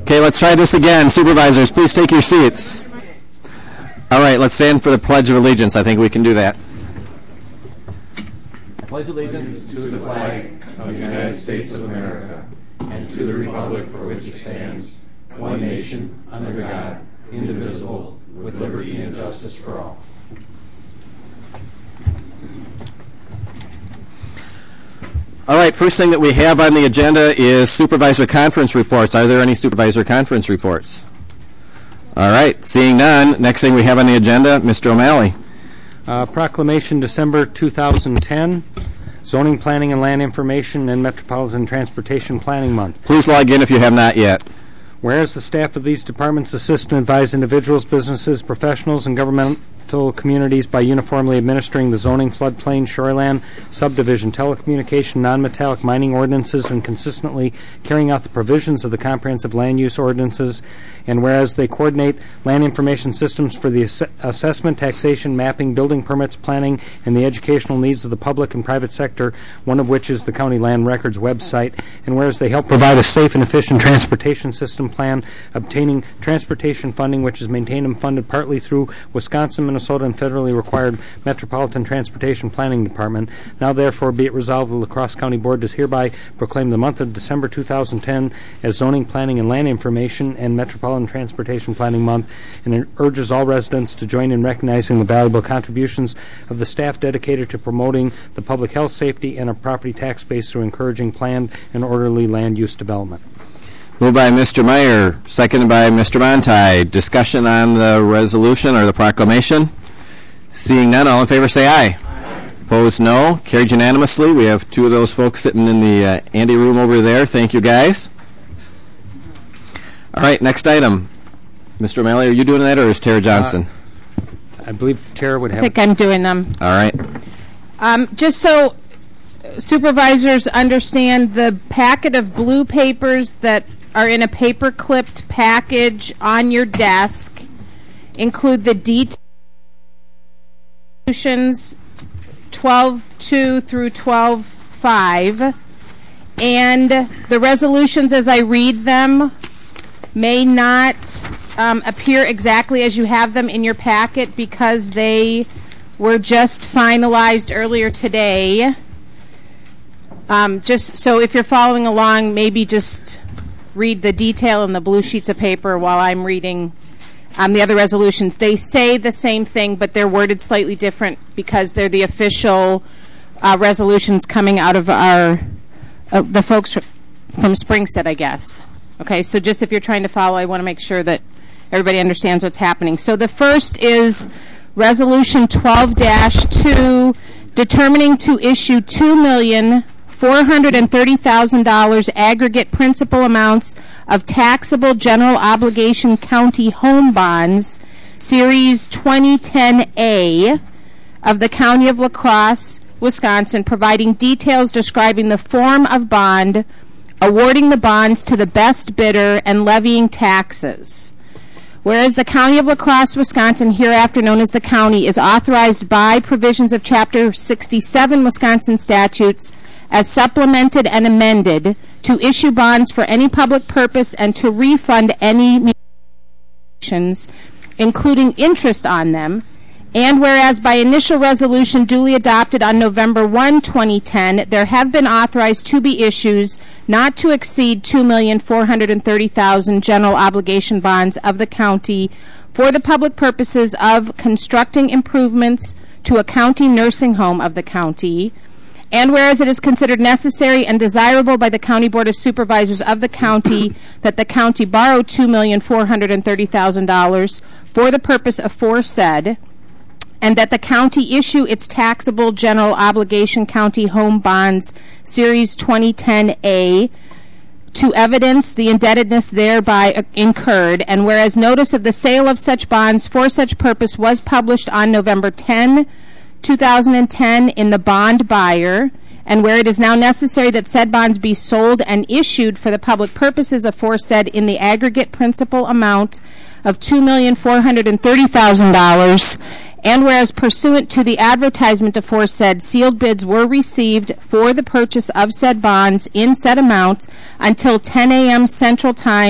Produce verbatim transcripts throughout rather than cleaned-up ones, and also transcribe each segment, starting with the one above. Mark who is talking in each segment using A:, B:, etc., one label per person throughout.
A: Okay, let's try this again. Supervisors, please take your seats. All right, let's stand for the Pledge of Allegiance. I think we can do that. I pledge allegiance
B: to the flag of the United States of America and to the republic for which it stands, one nation, under God, indivisible, with liberty and justice for all.
A: All right, first thing that we have on the agenda is supervisor conference reports. Are there any supervisor conference reports? All right, seeing none, next thing we have on the agenda, Mister O'Malley.
C: Uh, proclamation December two thousand ten, Zoning, Planning, and Land Information and Metropolitan Transportation Planning Month.
A: Please log in if you have not yet.
C: Whereas the staff of these departments assist and advise individuals, businesses, professionals, and governmental communities by uniformly administering the zoning, floodplain, shoreline, subdivision, telecommunication, non-metallic mining ordinances, and consistently carrying out the provisions of the comprehensive land use ordinances, and whereas they coordinate land information systems for the ass- assessment, taxation, mapping, building permits, planning, and the educational needs of the public and private sector, one of which is the County Land Records website, and whereas they help provide a safe and efficient transportation system plan, obtaining transportation funding, which is maintained and funded partly through Wisconsin, Minnesota, and federally required Metropolitan Transportation Planning Department. Now, therefore, be it resolved, the La Crosse County Board does hereby proclaim the month of December two thousand ten as Zoning, Planning, and Land Information and Metropolitan Transportation Planning Month, and it urges all residents to join in recognizing the valuable contributions of the staff dedicated to promoting the public health, safety, and a property tax base through encouraging planned and orderly land use development.
A: Moved by Mister Meyer, seconded by Mister Monti. Discussion on the resolution or the proclamation? Seeing none, all in favor say aye. Aye. Opposed, no. Carried unanimously. We have two of those folks sitting in the uh, Andy room over there. Thank you, guys. All right, next item. Mister O'Malley, are you doing that, or is Tara Johnson?
C: Uh, I believe Tara would have.
D: I think I'm doing them.
A: All right.
D: Um, just so supervisors understand, the packet of blue papers that are in a paper-clipped package on your desk include the details twelve two through twelve five, and the resolutions as I read them may not um, appear exactly as you have them in your packet because they were just finalized earlier today. Um, just so if you're following along, maybe just read the detail in the blue sheets of paper while I'm reading um, the other resolutions. They say the same thing, but they're worded slightly different because they're the official uh, resolutions coming out of our uh, the folks from Springstead, I guess. Okay, so just if you're trying to follow, I want to make sure that everybody understands what's happening. So the first is Resolution twelve dash two, determining to issue two million dollars four hundred thirty thousand dollars aggregate principal amounts of taxable general obligation county home bonds, Series twenty ten A of the County of La Crosse, Wisconsin, providing details describing the form of bond, awarding the bonds to the best bidder, and levying taxes. Whereas the County of La Crosse, Wisconsin, hereafter known as the county, is authorized by provisions of Chapter sixty-seven Wisconsin statutes as supplemented and amended to issue bonds for any public purpose and to refund any including interest on them. And whereas by initial resolution duly adopted on November first, twenty ten, there have been authorized to be issues not to exceed two million four hundred thirty thousand dollars general obligation bonds of the county for the public purposes of constructing improvements to a county nursing home of the county. And whereas it is considered necessary and desirable by the County Board of Supervisors of the county that the county borrow two million four hundred thirty thousand dollars for the purpose aforesaid, and that the county issue its taxable general obligation county home bonds, Series twenty ten A, to evidence the indebtedness thereby incurred, and whereas notice of the sale of such bonds for such purpose was published on November tenth, two thousand ten in the Bond Buyer, and where it is now necessary that said bonds be sold and issued for the public purposes aforesaid in the aggregate principal amount of two million four hundred thirty thousand dollars, and whereas pursuant to the advertisement aforesaid, sealed bids were received for the purchase of said bonds in said amount until ten a.m. Central Time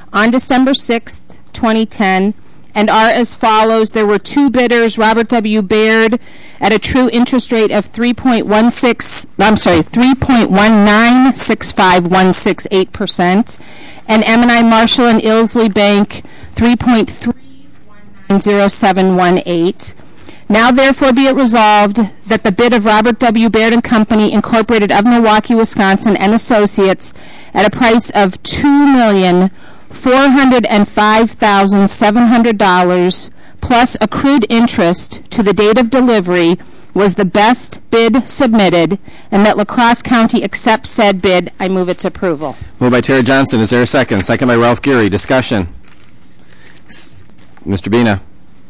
D: on December sixth, twenty ten, and are as follows. There were two bidders, Robert W. Baird at a true interest rate of three point one six, I'm sorry, three point one nine six five one six eight percent, and M and I Marshall and Ilsley Bank three point three one nine zero seven one eight. Now therefore be it resolved that the bid of Robert W. Baird and Company, Incorporated of Milwaukee, Wisconsin, and Associates at a price of two million four hundred five thousand seven hundred dollars plus accrued interest to the date of delivery was the best bid submitted, and that La Crosse County accepts said bid. I move its approval.
A: Moved by Terry Johnson. Is there a second? Second by Ralph Geary. Discussion. S- Mister Bina.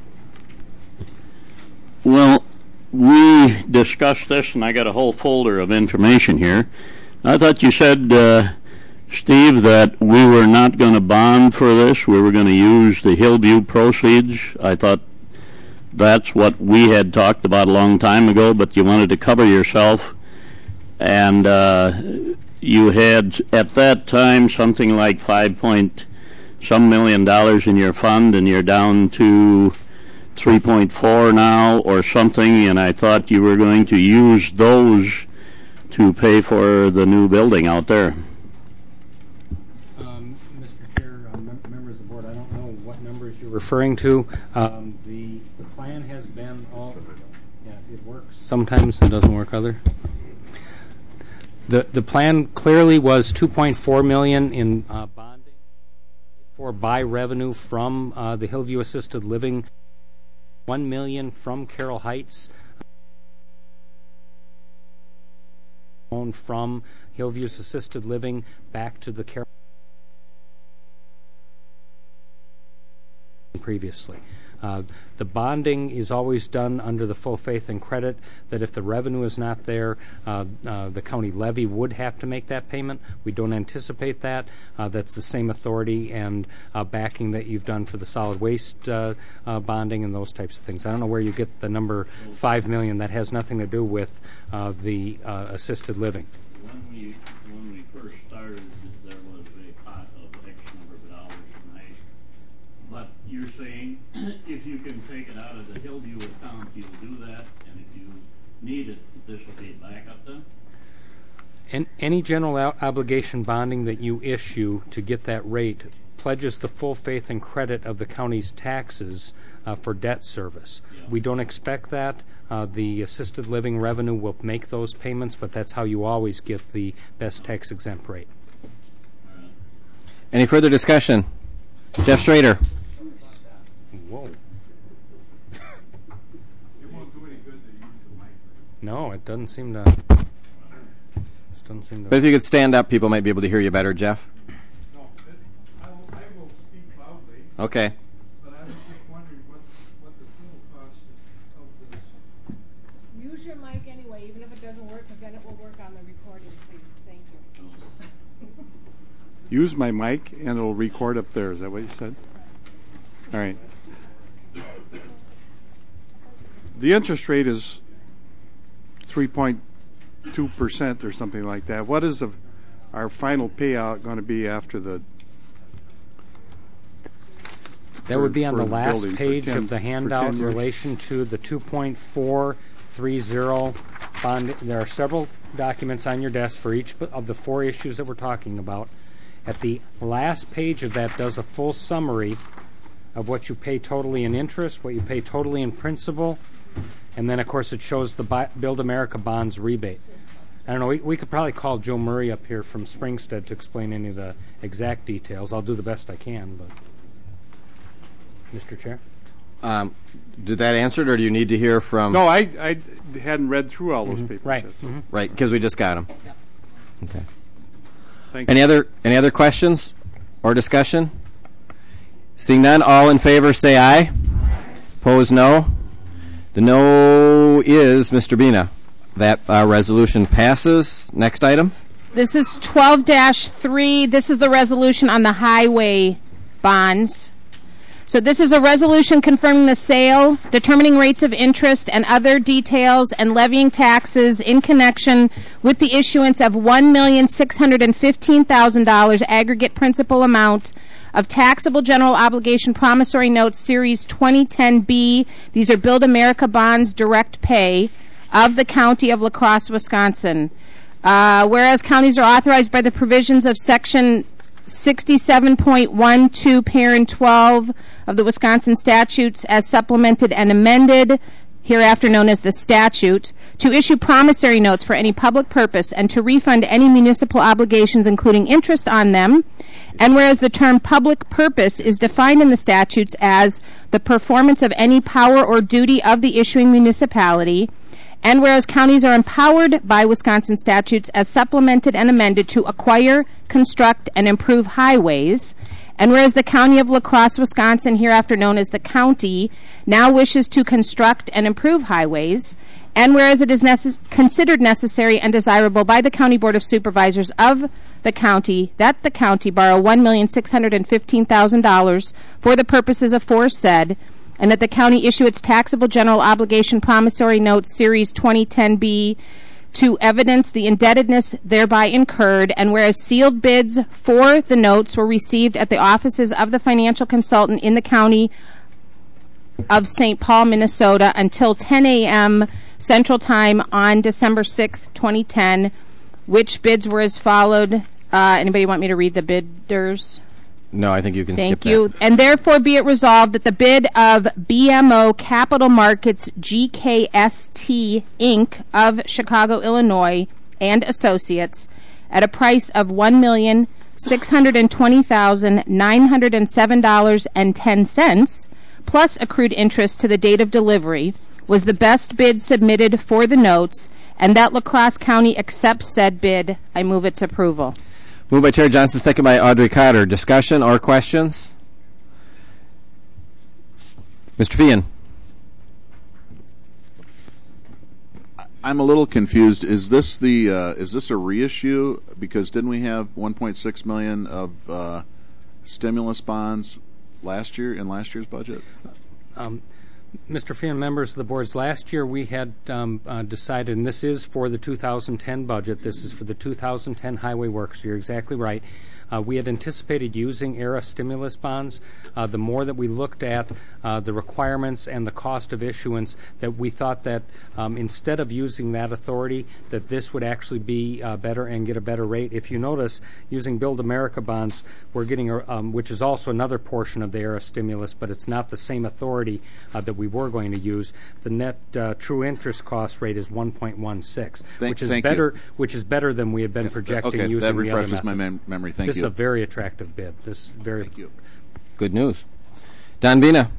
E: Well, we discussed this, and I got a whole folder of information here. I thought you said, uh, Steve, that we were not going to bond for this. We were going to use the Hillview proceeds. I thought that's what we had talked about a long time ago, but you wanted to cover yourself. And uh, you had, at that time, something like five point some million dollars in your fund, and you're down to three point four now or something, and I thought you were going to use those to pay for the new building out there.
C: Um, Mister Chair, uh, mem- members of the board, I don't know what numbers you're referring to. Um, the, the plan has been all, yeah, it works. Sometimes it doesn't work other. The, the plan clearly was two point four million dollars in uh, bonding for buy revenue from uh, the Hillview Assisted Living, one million dollars from Carroll Heights, loan from Hillview's Assisted Living back to the Carroll previously. Uh, the bonding is always done under the full faith and credit that if the revenue is not there, uh, uh, the county levy would have to make that payment. We don't anticipate that. Uh, that's the same authority and uh, backing that you've done for the solid waste uh, uh, bonding and those types of things. I don't know where you get the number five million. That has nothing to do with uh, the uh, assisted living.
E: When we when we first started, there was a pot of X number of dollars, and I, but you're saying if you can take it out of the Hillview account, you'll do that, and if you need it, this will be backup then?
C: And any general o- obligation bonding that you issue to get that rate pledges the full faith and credit of the county's taxes uh, for debt service.
E: Yeah.
C: We don't expect that. Uh, the assisted living revenue will make those payments, but that's how you always get the best tax exempt rate.
A: Any further discussion? Jeff Schrader.
C: Whoa.
B: It won't do any good to use the mic.
C: No, it doesn't seem to. This doesn't seem
A: But
C: to.
A: if you could stand up, people might be able to hear you better, Jeff.
B: No, it, I, will, I will speak loudly,
A: Okay.
B: but I was just wondering what, what the total cost of this.
D: Use your mic anyway, even if it doesn't work, because then it will work on the recording, please. Thank you.
B: Use my mic and it'll record up there. Is that what you said? All right. The interest rate is three point two percent or something like that. What is the, our final payout going to be after the?
C: That
B: for-
C: would be on
B: for
C: the last
B: building for
C: page
B: ten-
C: of the
B: for
C: handout
B: ten
C: in
B: years?
C: relation to the two point four three zero bond. There are several documents on your desk for each of the four issues that we're talking about. At the last page of that does a full summary of what you pay totally in interest, what you pay totally in principal, and then, of course, it shows the Buy- Build America Bonds rebate. I don't know, we, we could probably call Joe Murray up here from Springstead to explain any of the exact details. I'll do the best I can, but... Mister Chair?
A: Um, did that answer it, or do you need to hear from...
B: No, I, I hadn't read through all those papers.
C: Right.
B: That's all.
C: Mhm.
A: Right, because we just got them. Okay.
B: Thank
A: Any
B: you.
A: other any other questions or discussion? Seeing none, all in favor say aye. Opposed, no. The no is Mister Bina. That uh, resolution passes. Next item.
D: This is twelve dash three. This is the resolution on the highway bonds. So this is a resolution confirming the sale, determining rates of interest and other details, and levying taxes in connection with the issuance of one million six hundred fifteen thousand dollars aggregate principal amount of taxable general obligation promissory notes, Series twenty ten B. These are Build America bonds, direct pay of the County of La Crosse, Wisconsin. Uh, whereas counties are authorized by the provisions of Section sixty-seven point one two, Parent twelve of the Wisconsin statutes as supplemented and amended, hereafter known as the statute, to issue promissory notes for any public purpose and to refund any municipal obligations, including interest on them. And whereas the term public purpose is defined in the statutes as the performance of any power or duty of the issuing municipality, and whereas counties are empowered by Wisconsin statutes as supplemented and amended to acquire, construct, and improve highways, and whereas the County of La Crosse, Wisconsin, hereafter known as the county, now wishes to construct and improve highways, and whereas it is necess- considered necessary and desirable by the County Board of Supervisors of the county that the county borrow one million six hundred fifteen thousand dollars for the purposes aforesaid, and that the county issue its taxable general obligation promissory notes, Series twenty ten B, to evidence the indebtedness thereby incurred, and whereas sealed bids for the notes were received at the offices of the financial consultant in the county of Saint Paul, Minnesota, until ten a.m. Central Time on December sixth, twenty ten, which bids were as followed. Uh, anybody want me to read the bidders?
A: No, I think you can
D: Thank
A: skip
D: you.
A: that.
D: And therefore be it resolved that the bid of B M O Capital Markets G K S T Incorporated of Chicago, Illinois, and Associates at a price of one million six hundred twenty thousand nine hundred seven dollars and ten cents plus accrued interest to the date of delivery was the best bid submitted for the notes, and that La Crosse County accepts said bid. I move its approval.
A: Moved by Terry Johnson, second by Audrey Cotter. Discussion or questions? Mister Feehan.
F: I'm a little confused. Is this the uh, is this a reissue? Because didn't we have one point six million of uh, stimulus bonds last year in last year's budget?
C: Um, Mister Feehan, members of the boards, last year we had um, uh, decided, and this is for the two thousand ten budget, this is for the two thousand ten highway works, you're exactly right. Uh, we had anticipated using E R A stimulus bonds. Uh, the more that we looked at uh, the requirements and the cost of issuance, that we thought that um, instead of using that authority, that this would actually be uh, better and get a better rate. If you notice, using Build America bonds, we're getting, a, um, which is also another portion of the E R A stimulus, but it's not the same authority uh, that we were going to use. The net uh, true interest cost rate is one point one six,
F: Thank,
C: which is
F: thank
C: better,
F: you.
C: which is better than we had been projecting
F: okay,
C: using
F: that
C: the other
F: refreshes my
C: method.
F: mem- memory. Thank
C: This
F: you.
C: is a very attractive bid. This very.
F: Thank you.
A: Good news. Don Vina.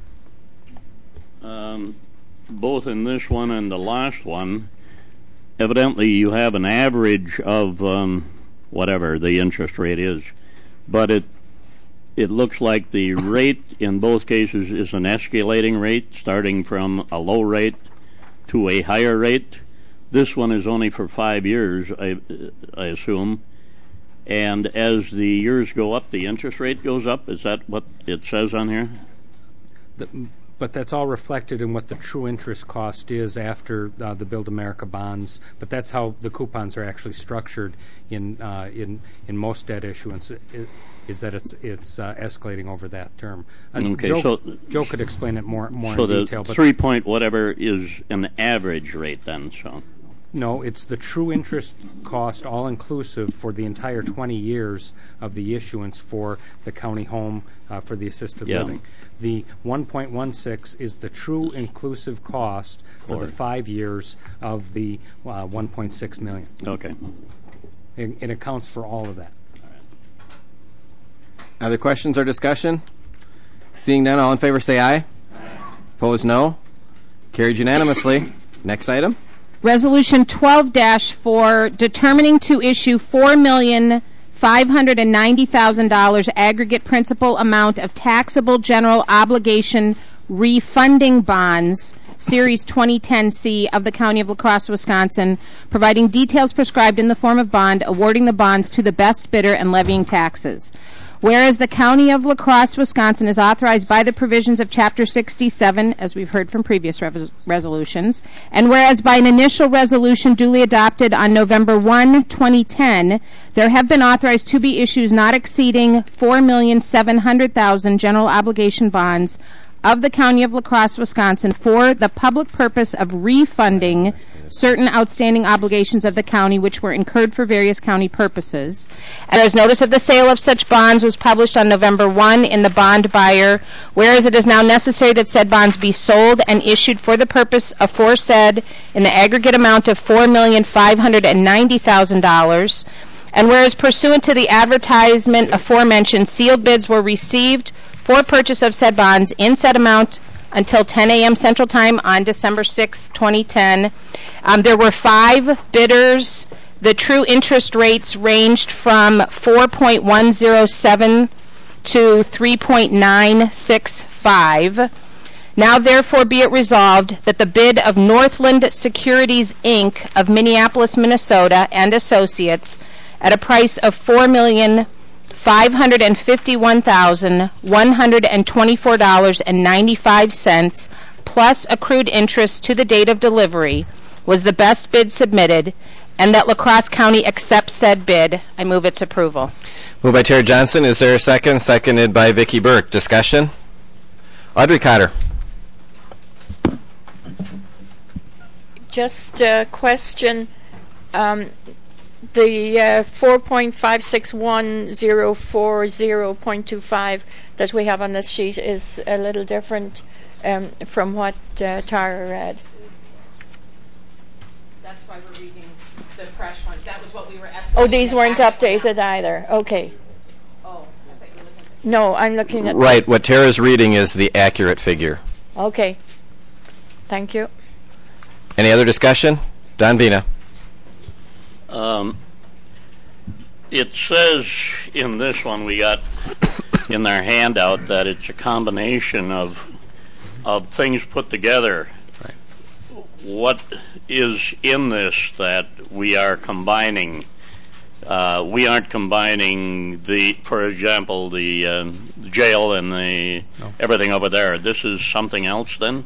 E: Um, both in this one and the last one, evidently you have an average of um, whatever the interest rate is, but it it looks like the rate in both cases is an escalating rate, starting from a low rate to a higher rate. This one is only for five years, I, I assume. And as the years go up, the interest rate goes up. Is that what it says on here?
C: The, but that's all reflected in what the true interest cost is after uh, the Build America bonds. But that's how the coupons are actually structured in uh, in in most debt issuance. It, is that it's it's uh, escalating over that term. Uh,
E: Okay,
C: Joe,
E: so
C: Joe could explain it more more
E: so
C: in
E: the
C: detail. But
E: three point whatever is an average rate then. So.
C: no, it's the true interest cost, all inclusive, for the entire twenty years of the issuance for the county home uh, for the assisted
E: Yeah.
C: living. The one point one six is the true inclusive cost for the
E: For-
C: five years of the uh, one point six million.
E: Okay.
C: It, it accounts for all of that.
A: Other questions or discussion? Seeing none, all in favor say aye. Aye. Opposed, no. Carried unanimously. Next item.
D: Resolution twelve dash four, determining to issue four million five hundred ninety thousand dollars aggregate principal amount of taxable general obligation refunding bonds, Series twenty ten C of the County of La Crosse, Wisconsin, providing details prescribed in the form of bond, awarding the bonds to the best bidder, and levying taxes. Whereas the County of La Crosse, Wisconsin is authorized by the provisions of Chapter sixty-seven, as we've heard from previous rev- resolutions, and whereas by an initial resolution duly adopted on November first, twenty ten, there have been authorized to be issues not exceeding four million seven hundred thousand general obligation bonds of the County of La Crosse, Wisconsin for the public purpose of refunding certain outstanding obligations of the county which were incurred for various county purposes. And as notice of the sale of such bonds was published on November first in the Bond Buyer, whereas it is now necessary that said bonds be sold and issued for the purpose aforesaid in the aggregate amount of four million five hundred ninety thousand dollars, and whereas pursuant to the advertisement aforementioned, sealed bids were received for purchase of said bonds in said amount until ten a.m. Central Time on December sixth, twenty ten. Um, there were five bidders. The true interest rates ranged from four point one zero seven to three point nine six five. Now therefore be it resolved that the bid of Northland Securities, Incorporated of Minneapolis, Minnesota and Associates at a price of four million five hundred fifty-one thousand one hundred twenty-four dollars and ninety-five cents plus accrued interest to the date of delivery was the best bid submitted, and that La Crosse County accepts said bid. I move its approval.
A: Moved by Terry Johnson. Is there a second? Seconded by Vicki Burke. Discussion? Audrey Cotter.
G: Just a question. Um, the uh, four point five six one zero four zero point two five that we have on this sheet is a little different um, from what uh, Tara read.
D: That's why we're reading the fresh ones. That was what we were estimating.
G: Oh, these weren't updated either. Okay.
D: Oh, I thought you were looking at
G: No, I'm looking at...
A: Right. What Tara's reading is the accurate figure.
G: Okay. Thank you.
A: Any other discussion? Don Vina.
E: Um, it says in this one we got in our handout that it's a combination of of things put together.
A: Right.
E: What is in this that we are combining? Uh, we aren't combining the, for example, the uh, jail and the
C: No.
E: everything over there. This is something else then?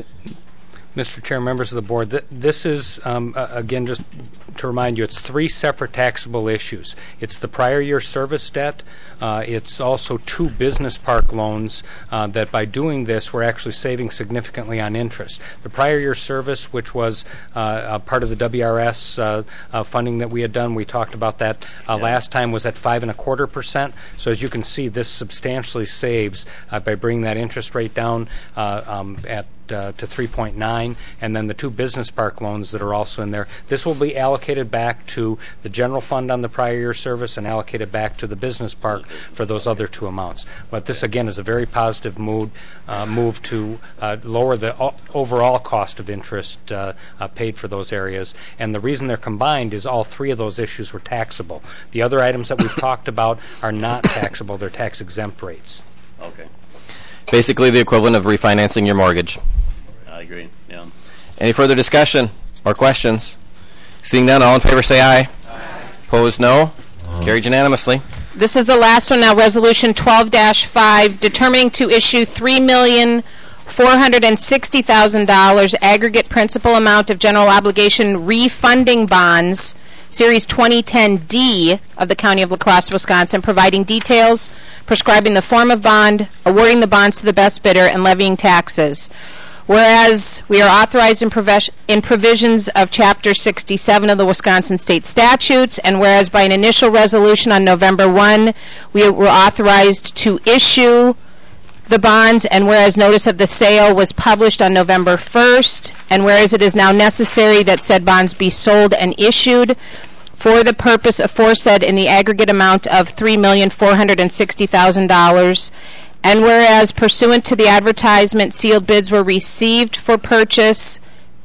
C: Mister Chair, members of the board, th- this is, um, uh, again, just to remind you, it's three separate taxable issues. It's the prior year service debt. Uh, it's also two business park loans uh, that by doing this, we're actually saving significantly on interest. The prior year service, which was uh, a part of the W R S uh, uh, funding that we had done, we talked about that uh,
E: Yeah.
C: last time, was at five and a quarter percent. So as you can see, this substantially saves uh, by bringing that interest rate down uh, um, at Uh, to three point nine, and then the two business park loans that are also in there. This will be allocated back to the general fund on the prior year service and allocated back to the business park for those other two amounts. But this, again, is a very positive mood, uh, move to uh, lower the o- overall cost of interest uh, uh, paid for those areas. And the reason they're combined is all three of those issues were taxable. The other items that we've talked about are not taxable. They're tax exempt rates.
E: Okay,
A: Basically the equivalent of refinancing your mortgage.
E: I agree. Yeah.
A: Any further discussion or questions? Seeing none, all in favor say aye. Aye. Opposed, no. Carried unanimously.
D: This is the last one now, Resolution twelve dash five, determining to issue three million four hundred sixty thousand dollars aggregate principal amount of general obligation refunding bonds, Series twenty ten D of the County of La Crosse, Wisconsin, providing details, prescribing the form of bond, awarding the bonds to the best bidder, and levying taxes. Whereas we are authorized in, provis- in provisions of Chapter sixty-seven of the Wisconsin State Statutes, and whereas by an initial resolution on November first, we were authorized to issue the bonds, and whereas notice of the sale was published on November first, and whereas it is now necessary that said bonds be sold and issued for the purpose aforesaid in the aggregate amount of three million four hundred sixty thousand dollars, and whereas pursuant to the advertisement, sealed bids were received for purchase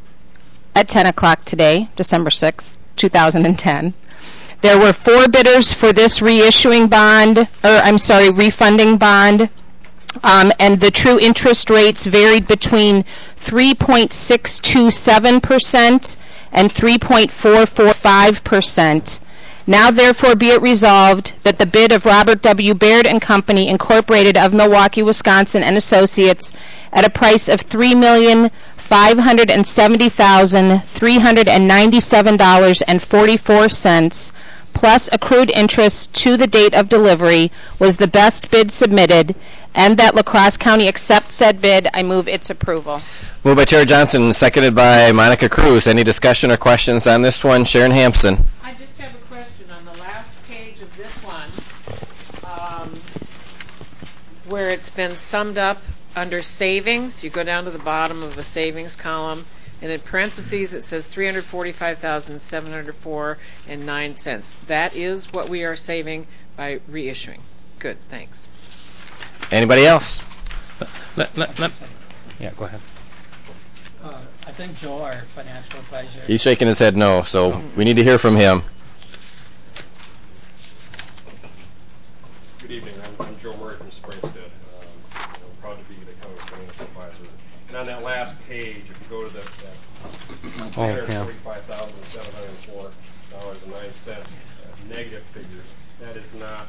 D: at ten o'clock today, December sixth, two thousand ten. There were four bidders for this reissuing bond, or I'm sorry, refunding bond. Um, and the true interest rates varied between three point six two seven percent and three point four four five percent. Now therefore be it resolved that the bid of Robert W. Baird and Company, Incorporated of Milwaukee, Wisconsin and Associates at a price of three million five hundred seventy thousand three hundred ninety-seven dollars and forty-four cents plus accrued interest to the date of delivery was the best bid submitted, and that La Crosse County accept said bid. I move its approval.
A: Moved by Terry Johnson, seconded by Monica Cruz. Any discussion or questions on this one? Sharon Hampson.
H: I just have a question on the last page of this one, um, where it's been summed up under savings. You go down to the bottom of the savings column, and in parentheses it says three hundred forty-five thousand seven hundred four and nine cents. That is what we are saving by reissuing. Good, thanks.
A: Anybody else?
C: Let, let, let, yeah, go ahead.
I: Uh, I think Joe, our financial advisor.
A: He's shaking his head no, so we need to hear from him.
J: Good evening. I'm, I'm Joe Murray from Springstead. Um, I'm proud to be the county financial advisor. And on that last page, if you go to the that three hundred forty-five thousand seven hundred four dollars and nine cents uh, negative figure, that is not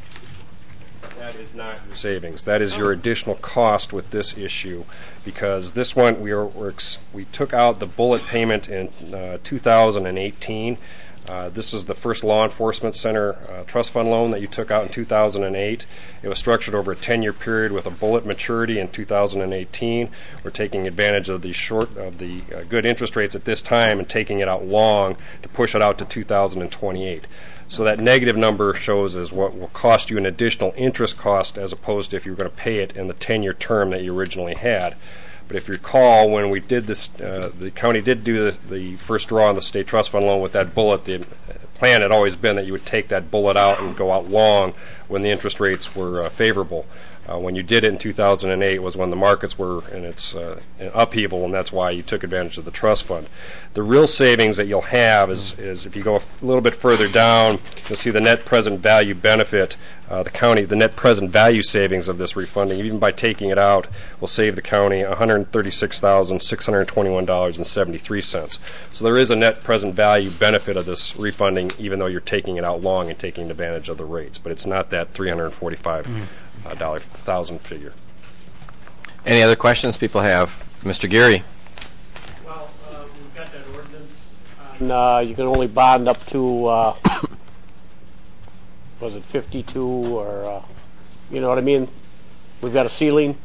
J: that is not your savings. That is your additional cost with this issue, because this one we are we're ex- we took out the bullet payment in uh, two thousand eighteen. Uh, this is the first law enforcement center uh, trust fund loan that you took out in two thousand eight. It was structured over a ten-year period with a bullet maturity in two thousand eighteen. We're taking advantage of the short of the uh, good interest rates at this time and taking it out long to push it out to two thousand twenty-eight. So that negative number shows as what will cost you an additional interest cost as opposed to if you were going to pay it in the ten-year term that you originally had. But if you recall, when we did this, uh, the county did do the, the first draw on the state trust fund loan with that bullet. The plan had always been that you would take that bullet out and go out long when the interest rates were uh, favorable. Uh, when you did it in two thousand eight was when the markets were in its uh, in upheaval, and that's why you took advantage of the trust fund. The real savings that you'll have is, is if you go a f- little bit further down, you'll see the net present value benefit. Uh, the county, the net present value savings of this refunding, even by taking it out, will save the county one hundred thirty-six thousand six hundred twenty-one dollars and seventy-three cents. So there is a net present value benefit of this refunding, even though you're taking it out long and taking advantage of the rates. But it's not that three hundred forty-five thousand mm. figure.
A: Any other questions people have? Mister Geary.
K: Well, uh, we've got that ordinance. And, uh, you can only bond up to, uh, was it fifty-two or, uh, you know what I mean? We've got a ceiling.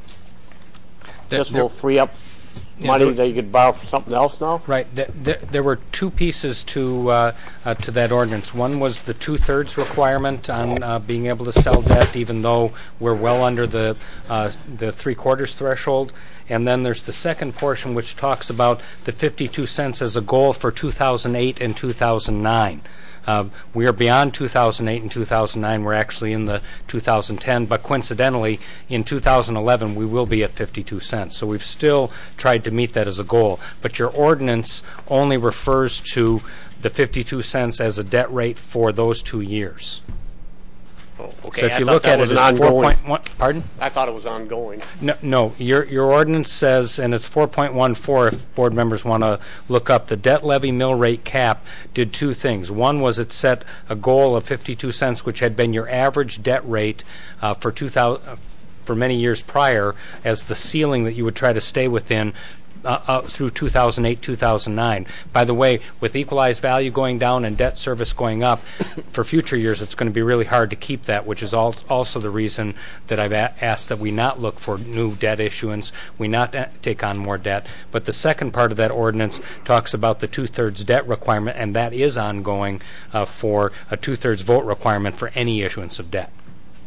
C: There,
K: this will free up
C: yeah,
K: money
C: there,
K: that you could borrow for something else now?
C: Right. There, there, there were two pieces to uh, uh, to that ordinance. One was the two-thirds requirement on uh, being able to sell debt, even though we're well under the uh, the three-quarters threshold. And then there's the second portion, which talks about the fifty-two cents as a goal for two thousand eight and two thousand nine. Uh, we are beyond two thousand eight and two thousand nine. We're actually in the two thousand ten, but coincidentally, in two thousand eleven, we will be at fifty-two cents. So we've still tried to meet that as a goal. But your ordinance only refers to the fifty-two cents as a debt rate for those two years.
K: Oh, okay.
C: So if
K: I
C: you
K: thought
C: look
K: that
C: at
K: was
C: it,
K: an
C: it's four
K: ongoing.
C: point one. Pardon?
K: I thought it was ongoing.
C: No, no. Your your ordinance says, and it's four point one four. If board members want to look up, the debt levy mill rate cap did two things. One was it set a goal of fifty-two cents, which had been your average debt rate uh, for two thousand uh, for many years prior, as the ceiling that you would try to stay within. Uh, uh, through two thousand eight, two thousand nine. By the way, with equalized value going down and debt service going up, for future years it's going to be really hard to keep that, which is al- also the reason that I've a- asked that we not look for new debt issuance, we not a- take on more debt. But the second part of that ordinance talks about the two-thirds debt requirement, and that is ongoing uh, for a two-thirds vote requirement for any issuance of debt.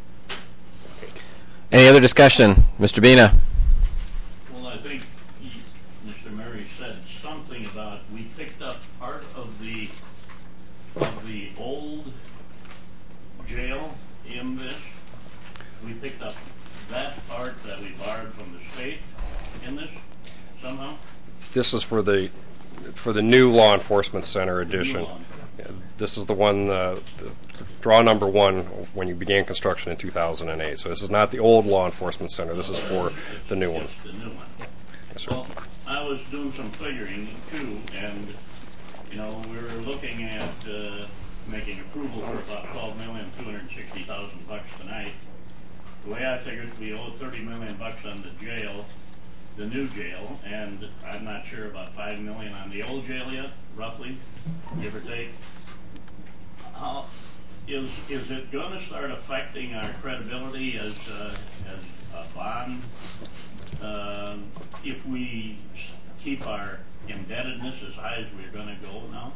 A: Any other discussion? Mister Bina.
E: Well, I think Mister Murray said something about we picked up part of the of the old jail in this. We picked up that part that we borrowed from the state in this somehow.
J: This is for the for the new law enforcement center edition. Yeah, this is the one, uh, the draw number one, when you began construction in two thousand eight. So this is not the old law enforcement center. This is for the new one.
E: The new one.
J: Yes, sir.
E: Well, I was doing some figuring too, and you know we were looking at uh, making approval for about twelve million two hundred sixty thousand bucks tonight. The way I figured, we owe thirty million bucks on the jail, the new jail, and I'm not sure about five million on the old jail yet, roughly, give or take. How is is it going to start affecting our credibility as uh, as a bond uh, if we keep our indebtedness as high as we're going to go now?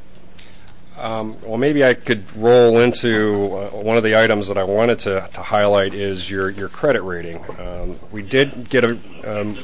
L: Um, well, maybe I could roll into uh, one of the items that I wanted to, to highlight is your, your credit rating. Um, we did get a um,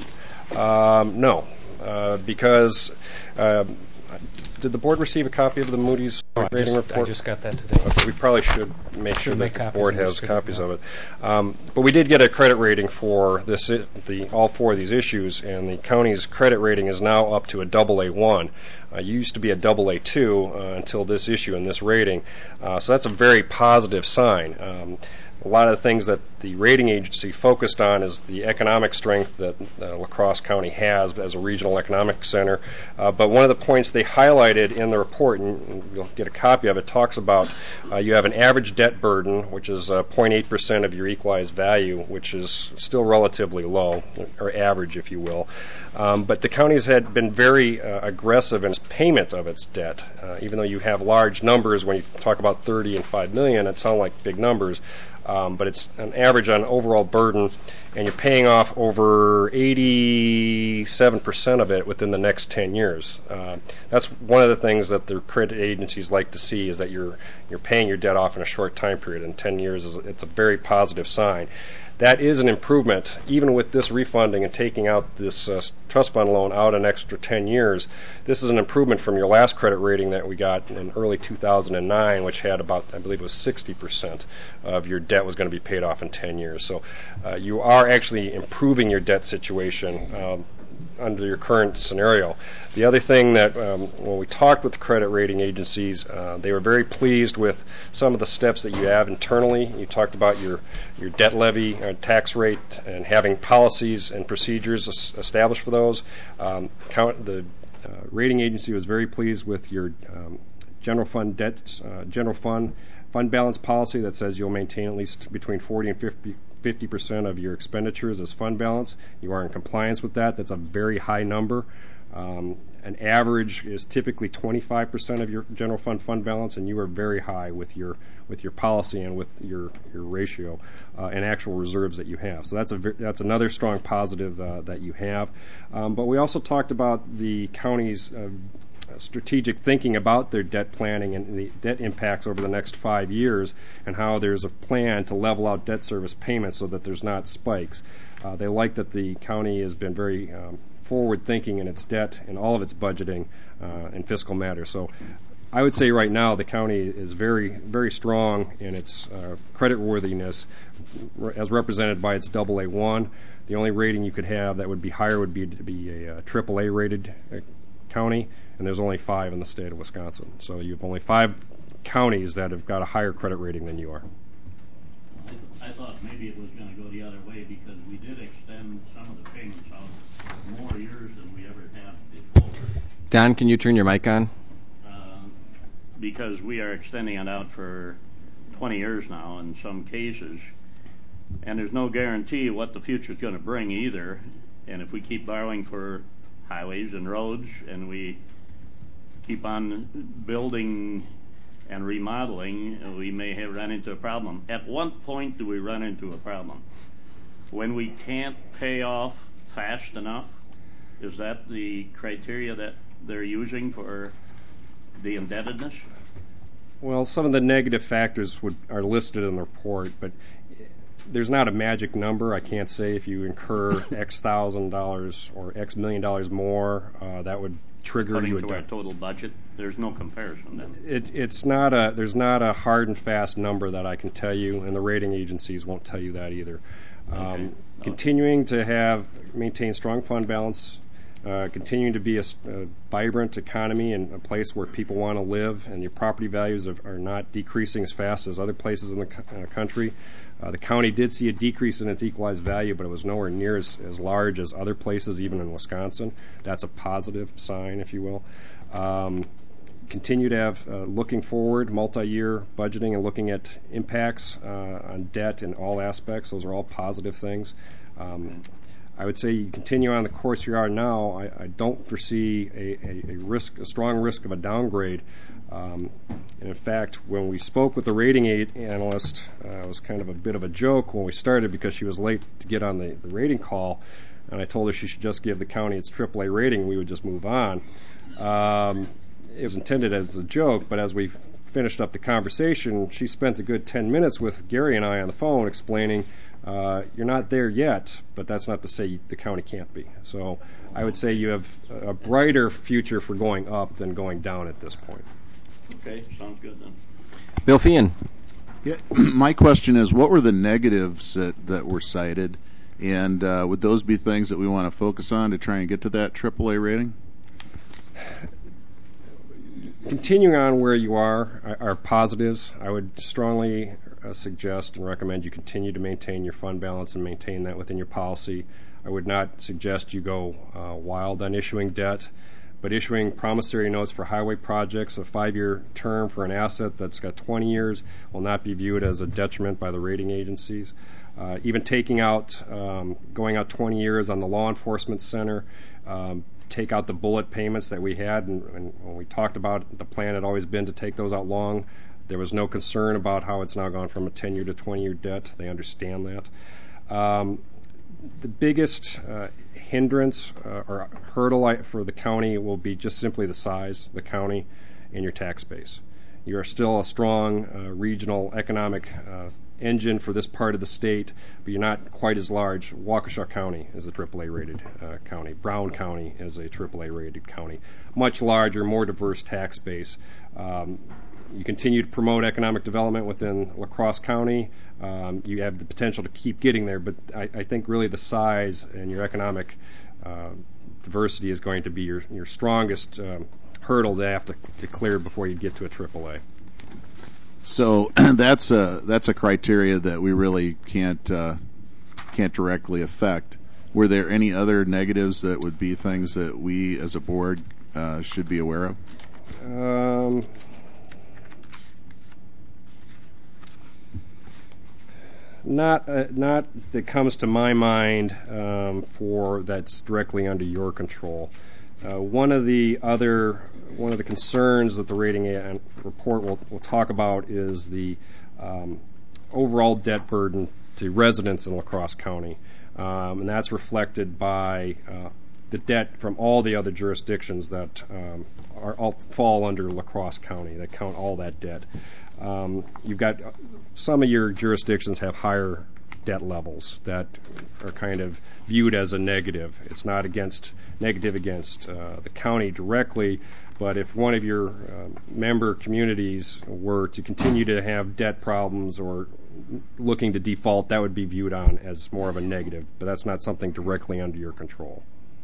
L: um, no, uh, because uh, did the board receive a copy of the Moody's
C: Oh, I
L: rating
C: just,
L: report?
C: I just got that today.
L: Okay, we probably should make sure
C: Should
L: that
C: make
L: the
C: copies
L: board
C: and
L: has
C: distribute
L: copies
C: them.
L: of it. Um, but we did get a credit rating for this, i- the all four of these issues, and the county's credit rating is now up to a double A one. Uh, used to be a double A two uh, until this issue and this rating, uh, so that's a very positive sign. Um, a lot of the things that the rating agency focused on is the economic strength that uh, La Crosse County has as a regional economic center. Uh, but one of the points they highlighted in the report, and, and you'll get a copy of it, talks about uh, you have an average debt burden, which is uh, zero point eight percent of your equalized value, which is still relatively low, or average, if you will. Um, but the counties had been very uh, aggressive in its payment of its debt. Uh, even though you have large numbers, when you talk about thirty and five million, it sound like big numbers. Um, but it's an average on overall burden, and you're paying off over eighty-seven percent of it within the next ten years. Uh, that's one of the things that the credit agencies like to see, is that you're you're paying your debt off in a short time period, and ten years is it's a very positive sign. That is an improvement, even with this refunding and taking out this uh, trust fund loan out an extra ten years. This is an improvement from your last credit rating that we got in early two thousand nine, which had about, I believe it was sixty percent of your debt was going to be paid off in ten years. So uh, you are actually improving your debt situation um, under your current scenario. The other thing that um, when we talked with the credit rating agencies, uh, they were very pleased with some of the steps that you have internally. You talked about your, your debt levy, uh, tax rate, and having policies and procedures es- established for those. Um, count, the uh, rating agency was very pleased with your um, general fund debt, uh, general fund fund balance policy that says you'll maintain at least between forty and fifty percent of your expenditures as fund balance. You are in compliance with that. That's a very high number. Um, an average is typically twenty-five percent of your general fund fund balance, and you are very high with your with your policy and with your your ratio uh, and actual reserves that you have. So that's a ver- that's another strong positive uh, that you have. Um, but we also talked about the county's uh, strategic thinking about their debt planning and the debt impacts over the next five years, and how there's a plan to level out debt service payments so that there's not spikes. Uh, they like that the county has been very um, forward-thinking in its debt and all of its budgeting uh, and fiscal matters. So I would say right now the county is very, very strong in its uh, credit worthiness as represented by its double A one. The only rating you could have that would be higher would be to be a, a triple A rated uh, county, and there's only five in the state of Wisconsin. So you have only five counties that have got a higher credit rating than you are.
E: I, I thought maybe it was going to go the other way, because we did extend some of the payments out more years than we ever have before.
A: Don, can you turn your mic on?
E: Um, because we are extending it out for twenty years now in some cases, and there's no guarantee what the future is going to bring either. And if we keep borrowing for highways and roads, and we keep on building and remodeling, we may have run into a problem. At what point do we run into a problem? When we can't pay off fast enough? Is that the criteria that they're using for the indebtedness?
L: Well, some of the negative factors would, are listed in the report, but there's not a magic number. I can't say if you incur X thousand dollars or X million dollars more, uh, that would trigger
E: According
L: you a
E: to our
L: debt.
E: total budget, there's no comparison then.
L: It, it's not a there's not a hard and fast number that I can tell you, and the rating agencies won't tell you that either. Um,
E: Okay.
L: Continuing to have maintain strong fund balance, uh, continuing to be a, s- a vibrant economy and a place where people want to live, and your property values are, are not decreasing as fast as other places in the co- uh, country. Uh, the county did see a decrease in its equalized value, but it was nowhere near as, as large as other places, even in Wisconsin. That's a positive sign, if you will. Um, continue to have uh, looking forward, multi-year budgeting and looking at impacts uh, on debt in all aspects. Those are all positive things. Um, I would say you continue on the course you are now. I, I don't foresee a, a, a risk, a strong risk of a downgrade. Um, and in fact, when we spoke with the rating aid analyst, uh, it was kind of a bit of a joke when we started because she was late to get on the, the rating call, and I told her she should just give the county its triple A rating and we would just move on. Um, it was intended as a joke, but as we finished up the conversation, she spent a good ten minutes with Gary and I on the phone explaining Uh, you're not there yet, but that's not to say the county can't be. So I would say you have a brighter future for going up than going down at this point.
E: Okay, sounds good then.
A: Bill Feehan.
F: Yeah, my question is, what were the negatives that, that were cited, and uh, would those be things that we want to focus on to try and get to that triple A rating?
L: Continuing on where you are are, are positives. I would strongly uh, suggest and recommend you continue to maintain your fund balance and maintain that within your policy. I would not suggest you go uh, wild on issuing debt, but issuing promissory notes for highway projects, a five-year term for an asset that's got twenty years, will not be viewed as a detriment by the rating agencies. Uh, even taking out, um, going out twenty years on the law enforcement center, um, take out the bullet payments that we had, and, and when we talked about it, the plan had always been to take those out long. There was no concern about how it's now gone from a ten-year to twenty-year debt. They understand that. Um, the biggest uh, hindrance uh, or hurdle for the county will be just simply the size of the county and your tax base. You are still a strong uh, regional economic uh, engine for this part of the state, but you're not quite as large. Waukesha County is a triple A rated uh, county. Brown County is a triple A rated county. Much larger, more diverse tax base. Um, you continue to promote economic development within La Crosse County. Um, you have the potential to keep getting there, but I, I think really the size and your economic uh, diversity is going to be your, your strongest um, hurdle to have to, to clear before you get to a triple A.
F: So that's a that's a criteria that we really can't uh, can't directly affect. Were there any other negatives that would be things that we as a board uh, should be aware of?
L: Um, not uh, not that comes to my mind um, for that's directly under your control. Uh, one of the other one of the concerns that the rating report will, will talk about is the um, overall debt burden to residents in La Crosse County, um, and that's reflected by uh, the debt from all the other jurisdictions that um, are all fall under La Crosse County that count all that debt. Um, you've got uh, some of your jurisdictions have higher debt levels that are kind of viewed as a negative. It's not against negative against uh, the county directly, but if one of your uh, member communities were to continue to have debt problems or looking to default, that would be viewed on as more of a negative, but that's not something directly under your control.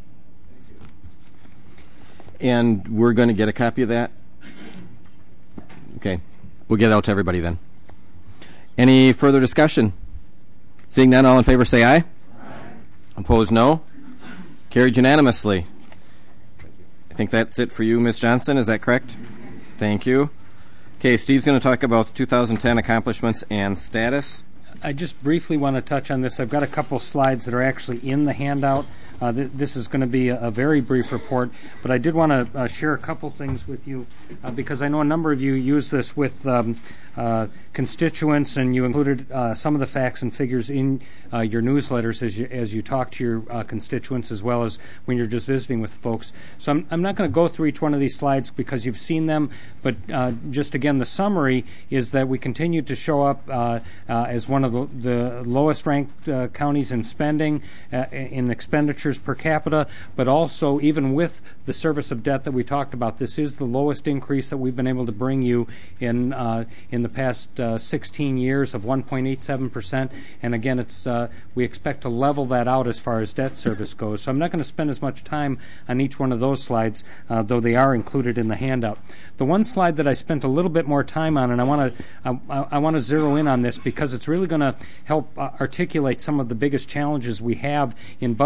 A: And we're going to get a copy of that? Okay. We'll get it out to everybody then. Any further discussion? Seeing none, all in favor say aye. Aye. Opposed, no. Carried unanimously. I think that's it for you, Miz Johnson. Is that correct? Thank you. Okay, Steve's going to talk about two thousand ten accomplishments and status.
C: I just briefly want to touch on this. I've got a couple slides that are actually in the handout. Uh, th- this is going to be a, a very brief report, but I did want to uh, share a couple things with you uh, because I know a number of you use this with um, uh, constituents, and you included uh, some of the facts and figures in uh, your newsletters as you as you talk to your uh, constituents, as well as when you're just visiting with folks. So I'm, I'm not going to go through each one of these slides because you've seen them, but uh, just again, the summary is that we continue to show up uh, uh, as one of the, the lowest ranked uh, counties in spending, uh, in expenditures per capita, but also even with the service of debt that we talked about, this is the lowest increase that we've been able to bring you in uh, in the past uh, sixteen years of one point eight seven percent. And again, it's uh, we expect to level that out as far as debt service goes. So I'm not going to spend as much time on each one of those slides, uh, though they are included in the handout. The one slide that I spent a little bit more time on, and I want to I, I want to zero in on this because it's really going to help uh, articulate some of the biggest challenges we have in budgeting.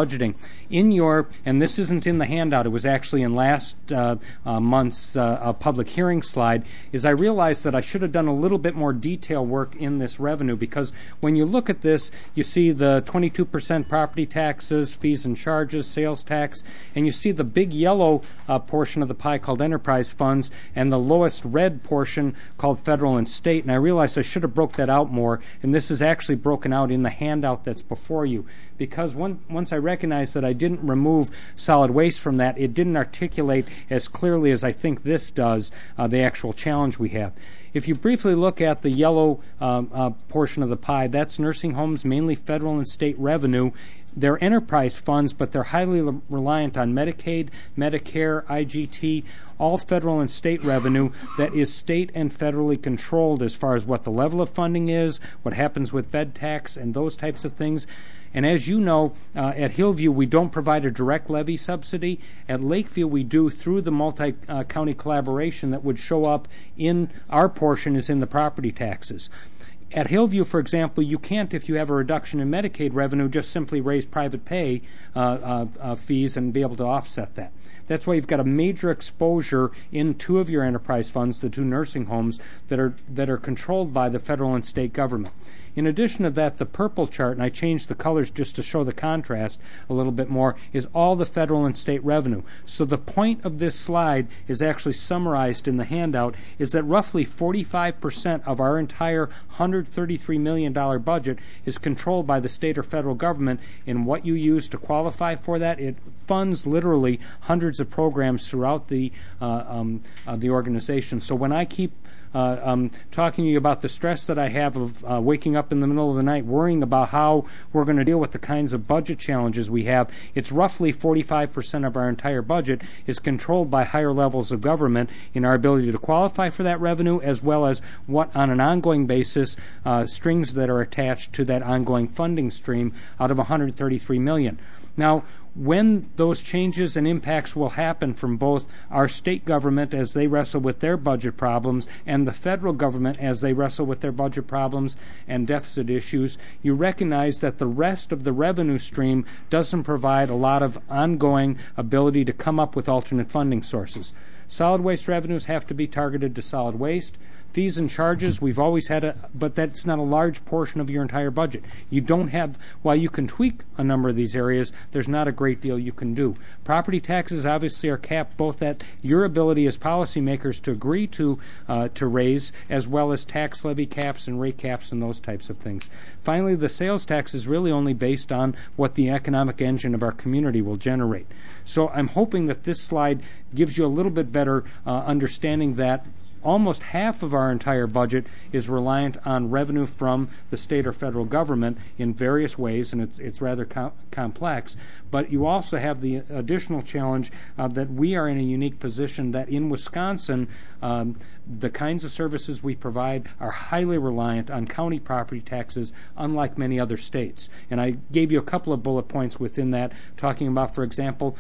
C: In your, and this isn't in the handout, it was actually in last uh, uh, month's uh, uh, public hearing slide, is I realized that I should have done a little bit more detail work in this revenue, because when you look at this, you see the twenty-two percent property taxes, fees and charges, sales tax, and you see the big yellow uh, portion of the pie called enterprise funds, and the lowest red portion called federal and state. And I realized I should have broke that out more, and this is actually broken out in the handout that's before you, because one, once I recognized that I didn't remove solid waste from that, it didn't articulate as clearly as I think this does uh, the actual challenge we have. If you briefly look at the yellow um, uh, portion of the pie, that's nursing homes, mainly federal and state revenue. They're enterprise funds, but they're highly le- reliant on Medicaid, Medicare, I G T, all federal and state revenue that is state and federally controlled as far as what the level of funding is, what happens with bed tax, and those types of things. And as you know, uh, at Hillview, we don't provide a direct levy subsidy. At Lakeview, we do through the multi-county collaboration that would show up in our portion is in the property taxes. At Hillview, for example, you can't, if you have a reduction in Medicaid revenue, just simply raise private pay uh, uh, uh, fees and be able to offset that. That's why you've got a major exposure in two of your enterprise funds, the two nursing homes, that are that are controlled by the federal and state government. In addition to that, the purple chart, and I changed the colors just to show the contrast a little bit more, is all the federal and state revenue. So the point of this slide is actually summarized in the handout, is that roughly forty-five percent of our entire one hundred thirty-three million dollars budget is controlled by the state or federal government, and what you use to qualify for that, it funds literally hundreds of programs throughout the uh, um, uh, the organization. So when I keep Uh, um, talking to you about the stress that I have of uh, waking up in the middle of the night worrying about how we're going to deal with the kinds of budget challenges we have, it's roughly forty-five percent of our entire budget is controlled by higher levels of government in our ability to qualify for that revenue, as well as what, on an ongoing basis, uh, strings that are attached to that ongoing funding stream out of one hundred thirty-three million dollars. Now, when those changes and impacts will happen from both our state government as they wrestle with their budget problems and the federal government as they wrestle with their budget problems and deficit issues, you recognize that the rest of the revenue stream doesn't provide a lot of ongoing ability to come up with alternate funding sources. Solid waste revenues have to be targeted to solid waste. Fees and charges, we've always had a, but that's not a large portion of your entire budget. You don't have, while you can tweak a number of these areas, there's not a great deal you can do. Property taxes obviously are capped both at your ability as policymakers to agree to uh, to raise, as well as tax levy caps and rate caps and those types of things. Finally, the sales tax is really only based on what the economic engine of our community will generate. So I'm hoping that this slide gives you a little bit better uh, understanding that almost half of our entire budget is reliant on revenue from the state or federal government in various ways, and it's it's rather com- complex. But you also have the additional challenge uh, that we are in a unique position that in Wisconsin, um, the kinds of services we provide are highly reliant on county property taxes, unlike many other states. And I gave you a couple of bullet points within that, talking about, for example,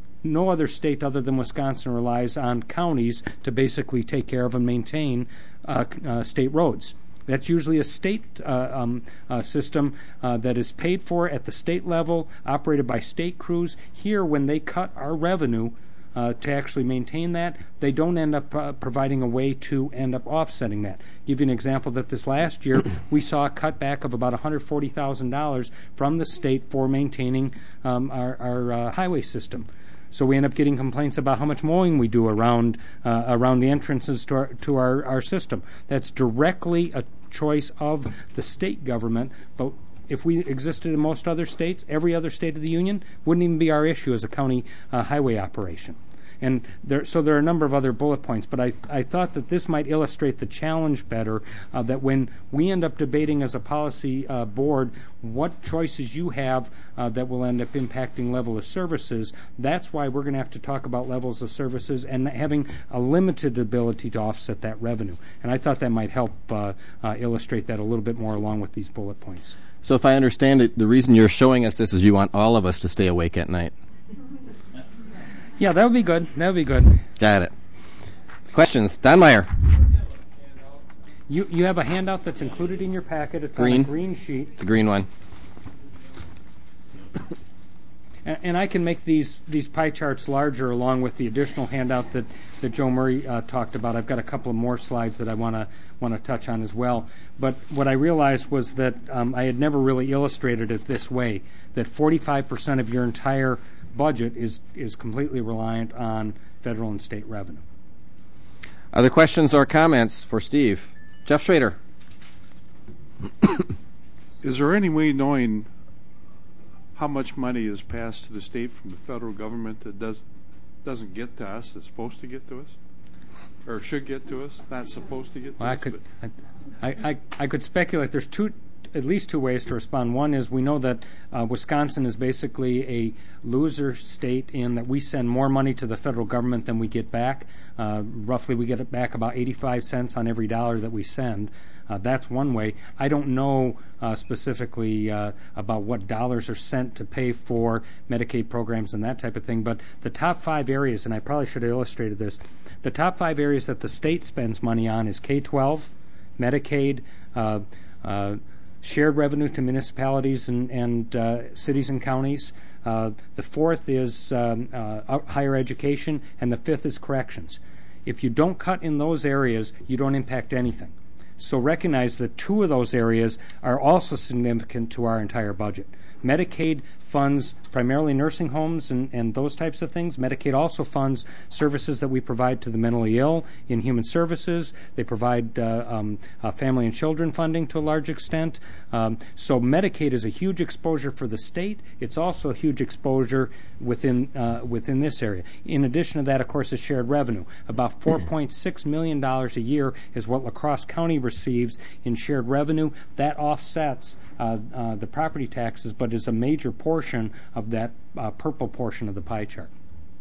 C: no other state other than Wisconsin relies on counties to basically take care of and maintain uh, uh, state roads. That's usually a state uh, um, uh, system uh, that is paid for at the state level, operated by state crews. Here, when they cut our revenue uh, to actually maintain that, they don't end up uh, providing a way to end up offsetting that. Give you an example that this last year we saw a cutback of about one hundred forty thousand dollars from the state for maintaining um, our, our uh, highway system. So we end up getting complaints about how much mowing we do around uh, around the entrances to our, to our, our system. That's directly a choice of the state government, but if we existed in most other states, every other state of the union, wouldn't even be our issue as a county uh, highway operation. And there, so there are a number of other bullet points, but I, I thought that this might illustrate the challenge better, uh, that when we end up debating as a policy uh, board what choices you have uh, that will end up impacting level of services, that's why we're going to have to talk about levels of services and having a limited ability to offset that revenue. And I thought that might help uh, uh, illustrate that a little bit more along with these bullet points.
A: So if I understand it, the reason you're showing us this is you want all of us to stay awake at night.
C: Yeah, that would be good. That would be good.
A: Got it. Questions? Don Meyer.
C: You you have a handout that's included in your packet. It's
A: green.
C: on a green sheet.
A: The green one.
C: and, and I can make these these pie charts larger along with the additional handout that, that Joe Murray uh, talked about. I've got a couple of more slides that I want to want to touch on as well. But what I realized was that um, I had never really illustrated it this way, that forty-five percent of your entire budget is is completely reliant on federal and state revenue.
A: Other questions or comments for Steve? Jeff Schrader.
M: Is there any way knowing how much money is passed to the state from the federal government that does, doesn't get to us, that's supposed to get to us? Or should get to us, not supposed to get to
C: well,
M: us?
C: I could, I, I, I could speculate. There's two, at least two ways to respond. One is we know that uh, Wisconsin is basically a loser state in that we send more money to the federal government than we get back. Uh, roughly, we get back about eighty-five cents on every dollar that we send. Uh, that's one way. I don't know uh, specifically uh, about what dollars are sent to pay for Medicaid programs and that type of thing, but the top five areas, and I probably should have illustrated this, the top five areas that the state spends money on is K twelve, Medicaid, uh, uh, shared revenue to municipalities and, and uh, cities and counties. Uh, the fourth is um, uh, higher education, and the fifth is corrections. If you don't cut in those areas, you don't impact anything. So recognize that two of those areas are also significant to our entire budget. Medicaid funds primarily nursing homes and, and those types of things. Medicaid also funds services that we provide to the mentally ill in human services. They provide uh, um, uh, family and children funding to a large extent. Um, so Medicaid is a huge exposure for the state. It's also a huge exposure within uh, within this area. In addition to that, of course, is shared revenue. About four point six million dollars a year is what La Crosse County receives in shared revenue. That offsets uh, uh, the property taxes, but is a major portion of that uh, purple portion of the pie chart.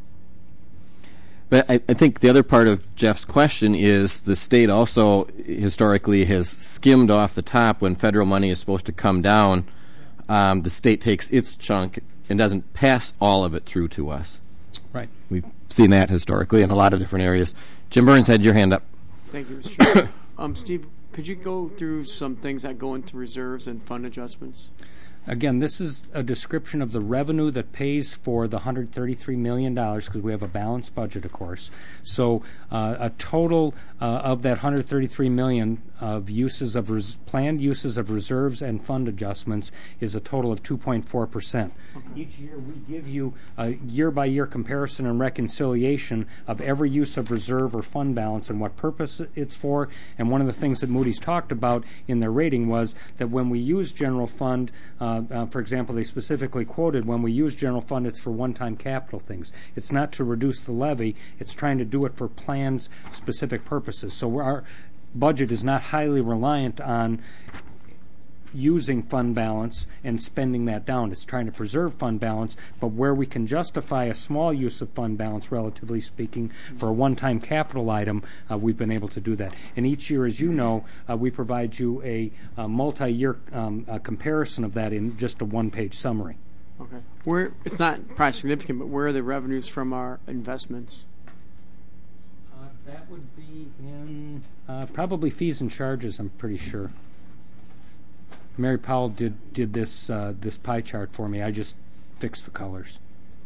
A: But I, I think the other part of Jeff's question is the state also historically has skimmed off the top when federal money is supposed to come down. Um, the state takes its chunk and doesn't pass all of it through to us.
C: Right.
A: We've seen that historically in a lot of different areas. Jim Burns had your hand up.
N: Thank you, Mister Chair. um, Steve, could you go through some things that go into reserves and fund adjustments?
C: Again, this is a description of the revenue that pays for the one hundred thirty-three million dollars because we have a balanced budget, of course. So uh, a total uh, of that one hundred thirty-three million dollars of uses of res- planned uses of reserves and fund adjustments is a total of two point four percent. Okay. Each year we give you a year-by-year comparison and reconciliation of every use of reserve or fund balance and what purpose it's for. And one of the things that Moody's talked about in their rating was that when we use general fund, uh, uh, for example, they specifically quoted when we use general fund, it's for one-time capital things. It's not to reduce the levy. It's trying to do it for planned specific purposes. So our budget is not highly reliant on using fund balance and spending that down. It's trying to preserve fund balance, but where we can justify a small use of fund balance, relatively speaking, for a one-time capital item, uh, we've been able to do that. And each year, as you know, uh, we provide you a, a multi-year um, a comparison of that in just a one-page summary.
N: Okay. Where it's not probably significant, but where are the revenues from our investments?
C: Uh, that would be in uh, probably fees and charges, I'm pretty sure. Mary Powell did did this uh, this pie chart for me. I just fixed the colors.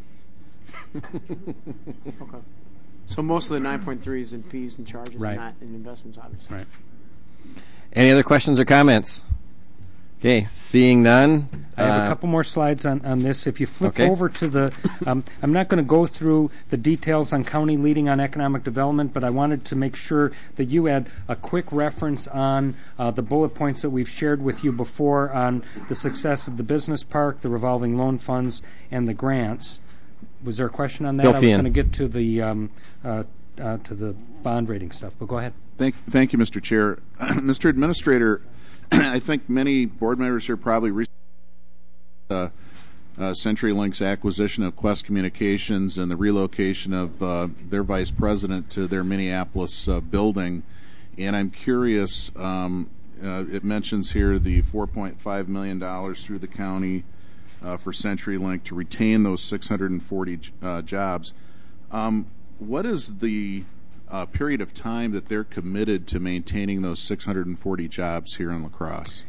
N: Okay. So most of the nine point three is in fees and charges,
C: right.
N: Not in investments, obviously.
C: Right.
A: Any other questions or comments? Okay, seeing none.
C: I have
A: uh,
C: a couple more slides on, on this. If you flip
A: okay.
C: over to the, um, I'm not going to go through the details on county leading on economic development, but I wanted to make sure that you had a quick reference on uh, the bullet points that we've shared with you before on the success of the business park, the revolving loan funds, and the grants. Was there a question on that?
A: Bill
C: I was
A: Feehan.
C: going to get to the um, uh, uh, to the bond rating stuff, but go ahead.
F: Thank, thank you, Mister Chair. Mister Administrator, I think many board members here probably recently uh, uh, CenturyLink's acquisition of Quest Communications and the relocation of uh, their vice president to their Minneapolis uh, building. And I'm curious, um, uh, it mentions here the four point five million dollars through the county uh, for CenturyLink to retain those six hundred forty uh, jobs. Um, what is the Uh, period of time that they're committed to maintaining those six hundred forty jobs here in La Crosse?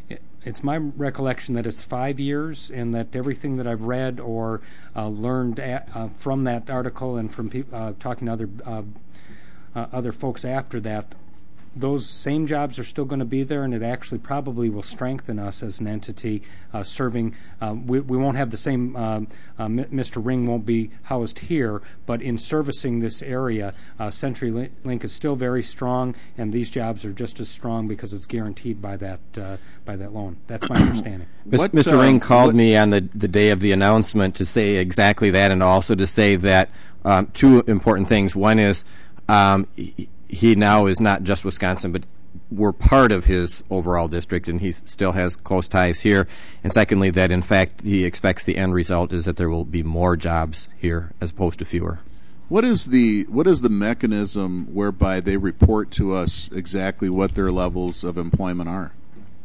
C: it's my recollection that it's five years, and that everything that I've read or uh, learned a, uh, from that article and from peop- uh, talking to other uh, uh, other folks after that, those same jobs are still going to be there, and it actually probably will strengthen us as an entity uh, serving. Uh, we, we won't have the same, uh, uh, Mister Ring won't be housed here, but in servicing this area, uh, CenturyLink is still very strong, and these jobs are just as strong because it's guaranteed by that uh, by that loan. That's my understanding.
A: What, Mister Uh, Ring called what? me on the, the day of the announcement to say exactly that, and also to say that um, two important things. One is um, he, he now is not just Wisconsin, but we're part of his overall district, and he still has close ties here. And secondly, that in fact he expects the end result is that there will be more jobs here as opposed to fewer.
F: What is the what is the mechanism whereby they report to us exactly what their levels of employment are?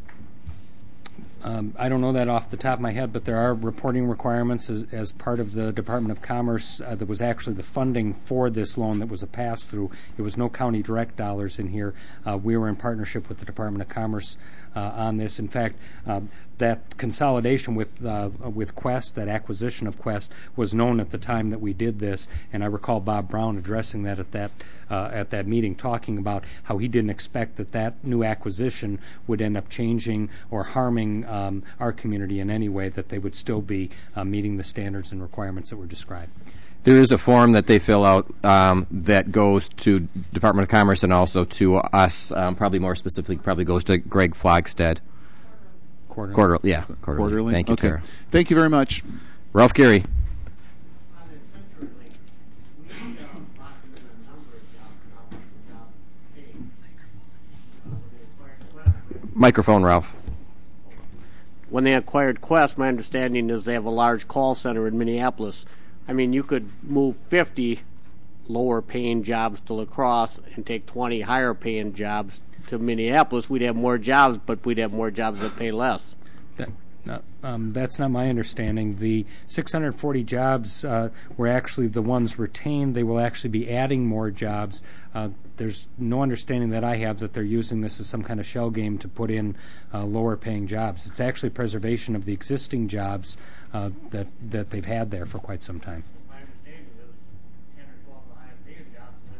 C: Um, I don't know that off the top of my head, but there are reporting requirements as, as part of the Department of Commerce. Uh, that was actually the funding for this loan that was a pass-through. It was no county direct dollars in here. Uh, we were in partnership with the Department of Commerce uh, on this. In fact, uh, that consolidation with uh, with Quest, that acquisition of Quest, was known at the time that we did this. And I recall Bob Brown addressing that at that uh, at that meeting, talking about how he didn't expect that that new acquisition would end up changing or harming Um, our community in any way, that they would still be uh, meeting the standards and requirements that were described.
A: There is a form that they fill out um, that goes to Department of Commerce and also to us, um, probably more specifically, probably goes to Greg Flogstead.
C: Quarterly.
A: Quarter, yeah, quarterly.
F: Quarterly?
A: Thank you,
F: okay.
A: Tara.
F: Thank you very much.
A: Ralph Geary. Microphone, Ralph.
K: When they acquired Quest, my understanding is they have a large call center in Minneapolis. I mean, you could move fifty lower-paying jobs to La Crosse and take twenty higher-paying jobs to Minneapolis. We'd have more jobs, but we'd have more jobs that pay less.
C: That, no, um, that's not my understanding. The six hundred forty jobs uh, were actually the ones retained. They will actually be adding more jobs. Uh, there's no understanding that I have that they're using this as some kind of shell game to put in uh, lower-paying jobs. It's actually preservation of the existing jobs uh, that, that they've had there for quite some time.
K: My understanding is ten or twelve of the higher-paying jobs went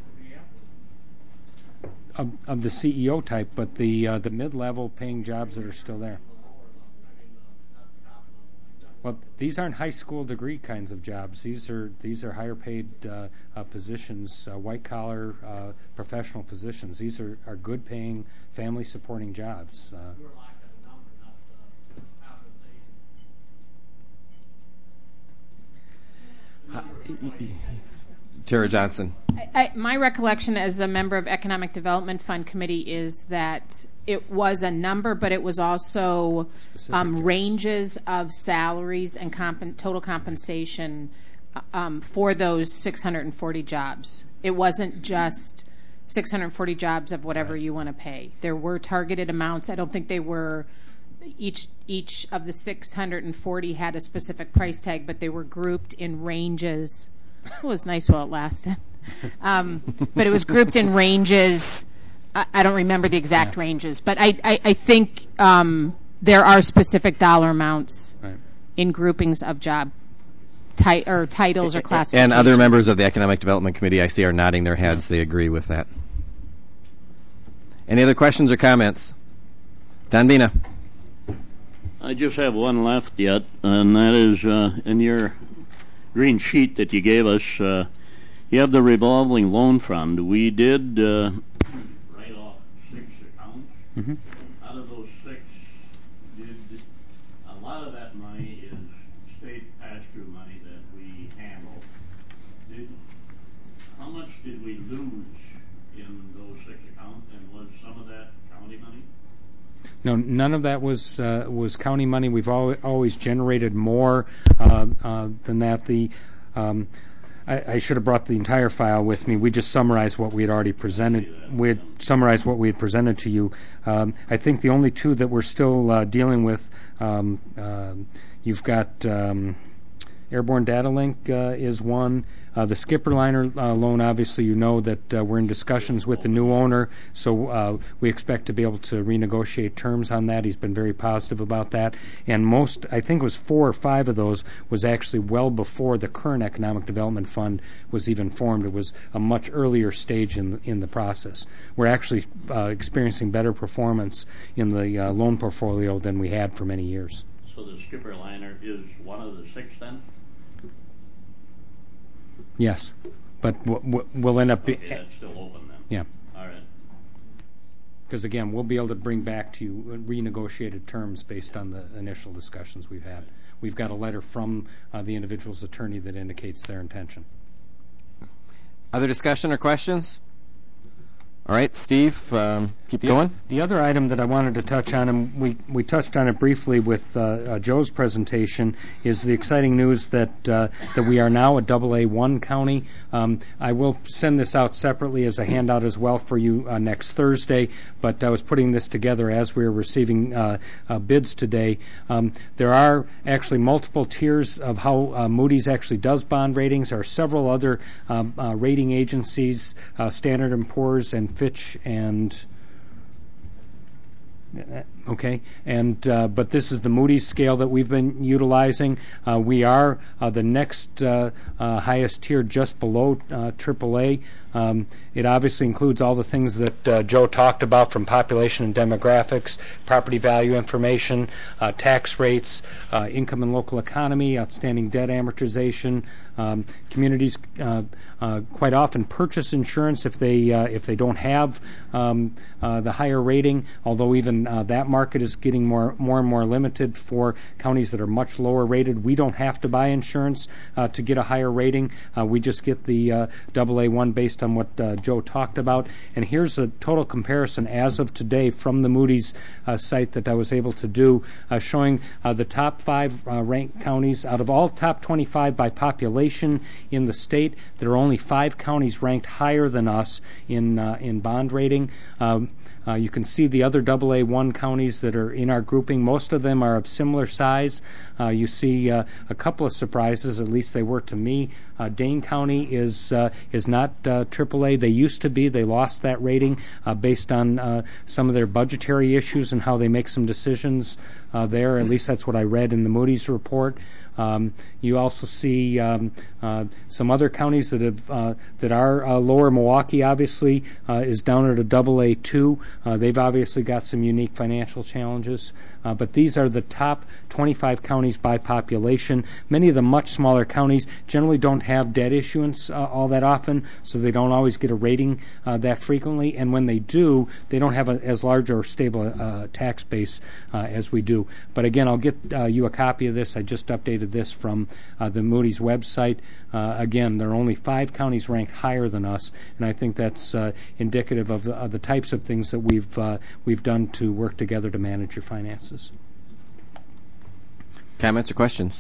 K: to Minneapolis.
C: Of, of the C E O type, but the uh, the mid-level paying jobs that are still there. Well, these aren't high school degree kinds of jobs. These are these are higher paid uh, uh, positions, uh, white collar uh, professional positions. These are, are good paying, family supporting jobs. Uh,
A: Tara Johnson.
D: I, I, my recollection as a member of Economic Development Fund Committee is that it was a number, but it was also um, ranges of salaries and comp- total compensation um, for those six hundred forty jobs. It wasn't just six hundred forty jobs of whatever right. you want to pay. There were targeted amounts. I don't think they were each each of the six hundred forty had a specific price tag, but they were grouped in ranges. It was nice while it lasted. Um, but it was grouped in ranges. I, I don't remember the exact yeah. ranges, but I, I, I think um, there are specific dollar amounts right. in groupings of job ti- or titles or classifications.
A: And other members of the Economic Development Committee, I see, are nodding their heads. They agree with that. Any other questions or comments? Don Bina.
E: I just have one left yet, and that is uh, in your green sheet that you gave us, uh, you have the revolving loan fund. We did uh, write off six accounts.
C: Mm-hmm.
E: Out of those six, did a lot of that money is state pass-through money that we handle. Did, how much did we lose in those six accounts, and was some of that county money?
C: No, none of that was uh, was county money. We've al- always generated more uh, uh, than that. The um, I, I should have brought the entire file with me. We just summarized what we had already presented. We had summarized what we had presented to you. Um, I think the only two that we're still uh, dealing with, um, uh, you've got um, Airborne Data Link uh, is one. Uh, the Skipper Liner uh, loan, obviously, you know that uh, we're in discussions with the new owner, so uh, we expect to be able to renegotiate terms on that. He's been very positive about that. And most, I think it was four or five of those, was actually well before the current Economic Development Fund was even formed. It was a much earlier stage in the, in the process. We're actually uh, experiencing better performance in the uh, loan portfolio than we had for many years.
E: So the Skipper Liner is one of the six then?
C: Yes, but w- w- we'll end up... Be-
E: okay, that's still open then?
C: Yeah.
E: All right.
C: Because, again, we'll be able to bring back to you renegotiated terms based on the initial discussions we've had. We've got a letter from uh, the individual's attorney that indicates their intention.
A: Other discussion or questions? All right, Steve, um, keep
C: the,
A: going.
C: The other item that I wanted to touch on, and we, we touched on it briefly with uh, uh, Joe's presentation, is the exciting news that uh, that we are now a double A one county. Um, I will send this out separately as a handout as well for you uh, next Thursday, but I was putting this together as we were receiving uh, uh, bids today. Um, there are actually multiple tiers of how uh, Moody's actually does bond ratings. There are several other um, uh, rating agencies, uh, Standard and Poor's and Fitch and okay, and uh, but this is the Moody's scale that we've been utilizing. Uh, we are uh, the next uh, uh, highest tier, just below uh, triple A. Um, it obviously includes all the things that uh, Joe talked about, from population and demographics, property value information, uh, tax rates, uh, income and local economy, outstanding debt amortization. Um, communities uh, uh, quite often purchase insurance if they uh, if they don't have um, uh, the higher rating. Although even uh, that market is getting more more and more limited for counties that are much lower rated. We don't have to buy insurance uh, to get a higher rating. Uh, we just get the uh, double A one based on what uh, Joe talked about. And here's a total comparison as of today from the Moody's uh, site that I was able to do, uh, showing uh, the top five uh, ranked counties out of all top twenty-five by population in the state. There are only five counties ranked higher than us in uh, in bond rating. Um, uh, you can see the other double A one counties that are in our grouping. Most of them are of similar size. Uh, you see uh, a couple of surprises, at least they were to me. Uh, Dane County is uh, is not uh, triple A. They used to be. They lost that rating uh, based on uh, some of their budgetary issues and how they make some decisions uh, there. At least that's what I read in the Moody's report. Um, you also see um, uh, some other counties that have uh, that are uh, lower. Milwaukee, obviously, uh, is down at a double A two. Uh, they've obviously got some unique financial challenges. Uh, but these are the top twenty-five counties by population. Many of the much smaller counties generally don't have debt issuance uh, all that often, so they don't always get a rating uh, that frequently. And when they do, they don't have a, as large or stable uh, tax base uh, as we do. But again, I'll get uh, you a copy of this. I just updated this from uh, the Moody's website. Uh, again, there are only five counties ranked higher than us, and I think that's uh, indicative of the, of the types of things that we've uh, we've done to work together to manage your finances.
A: Comments or questions?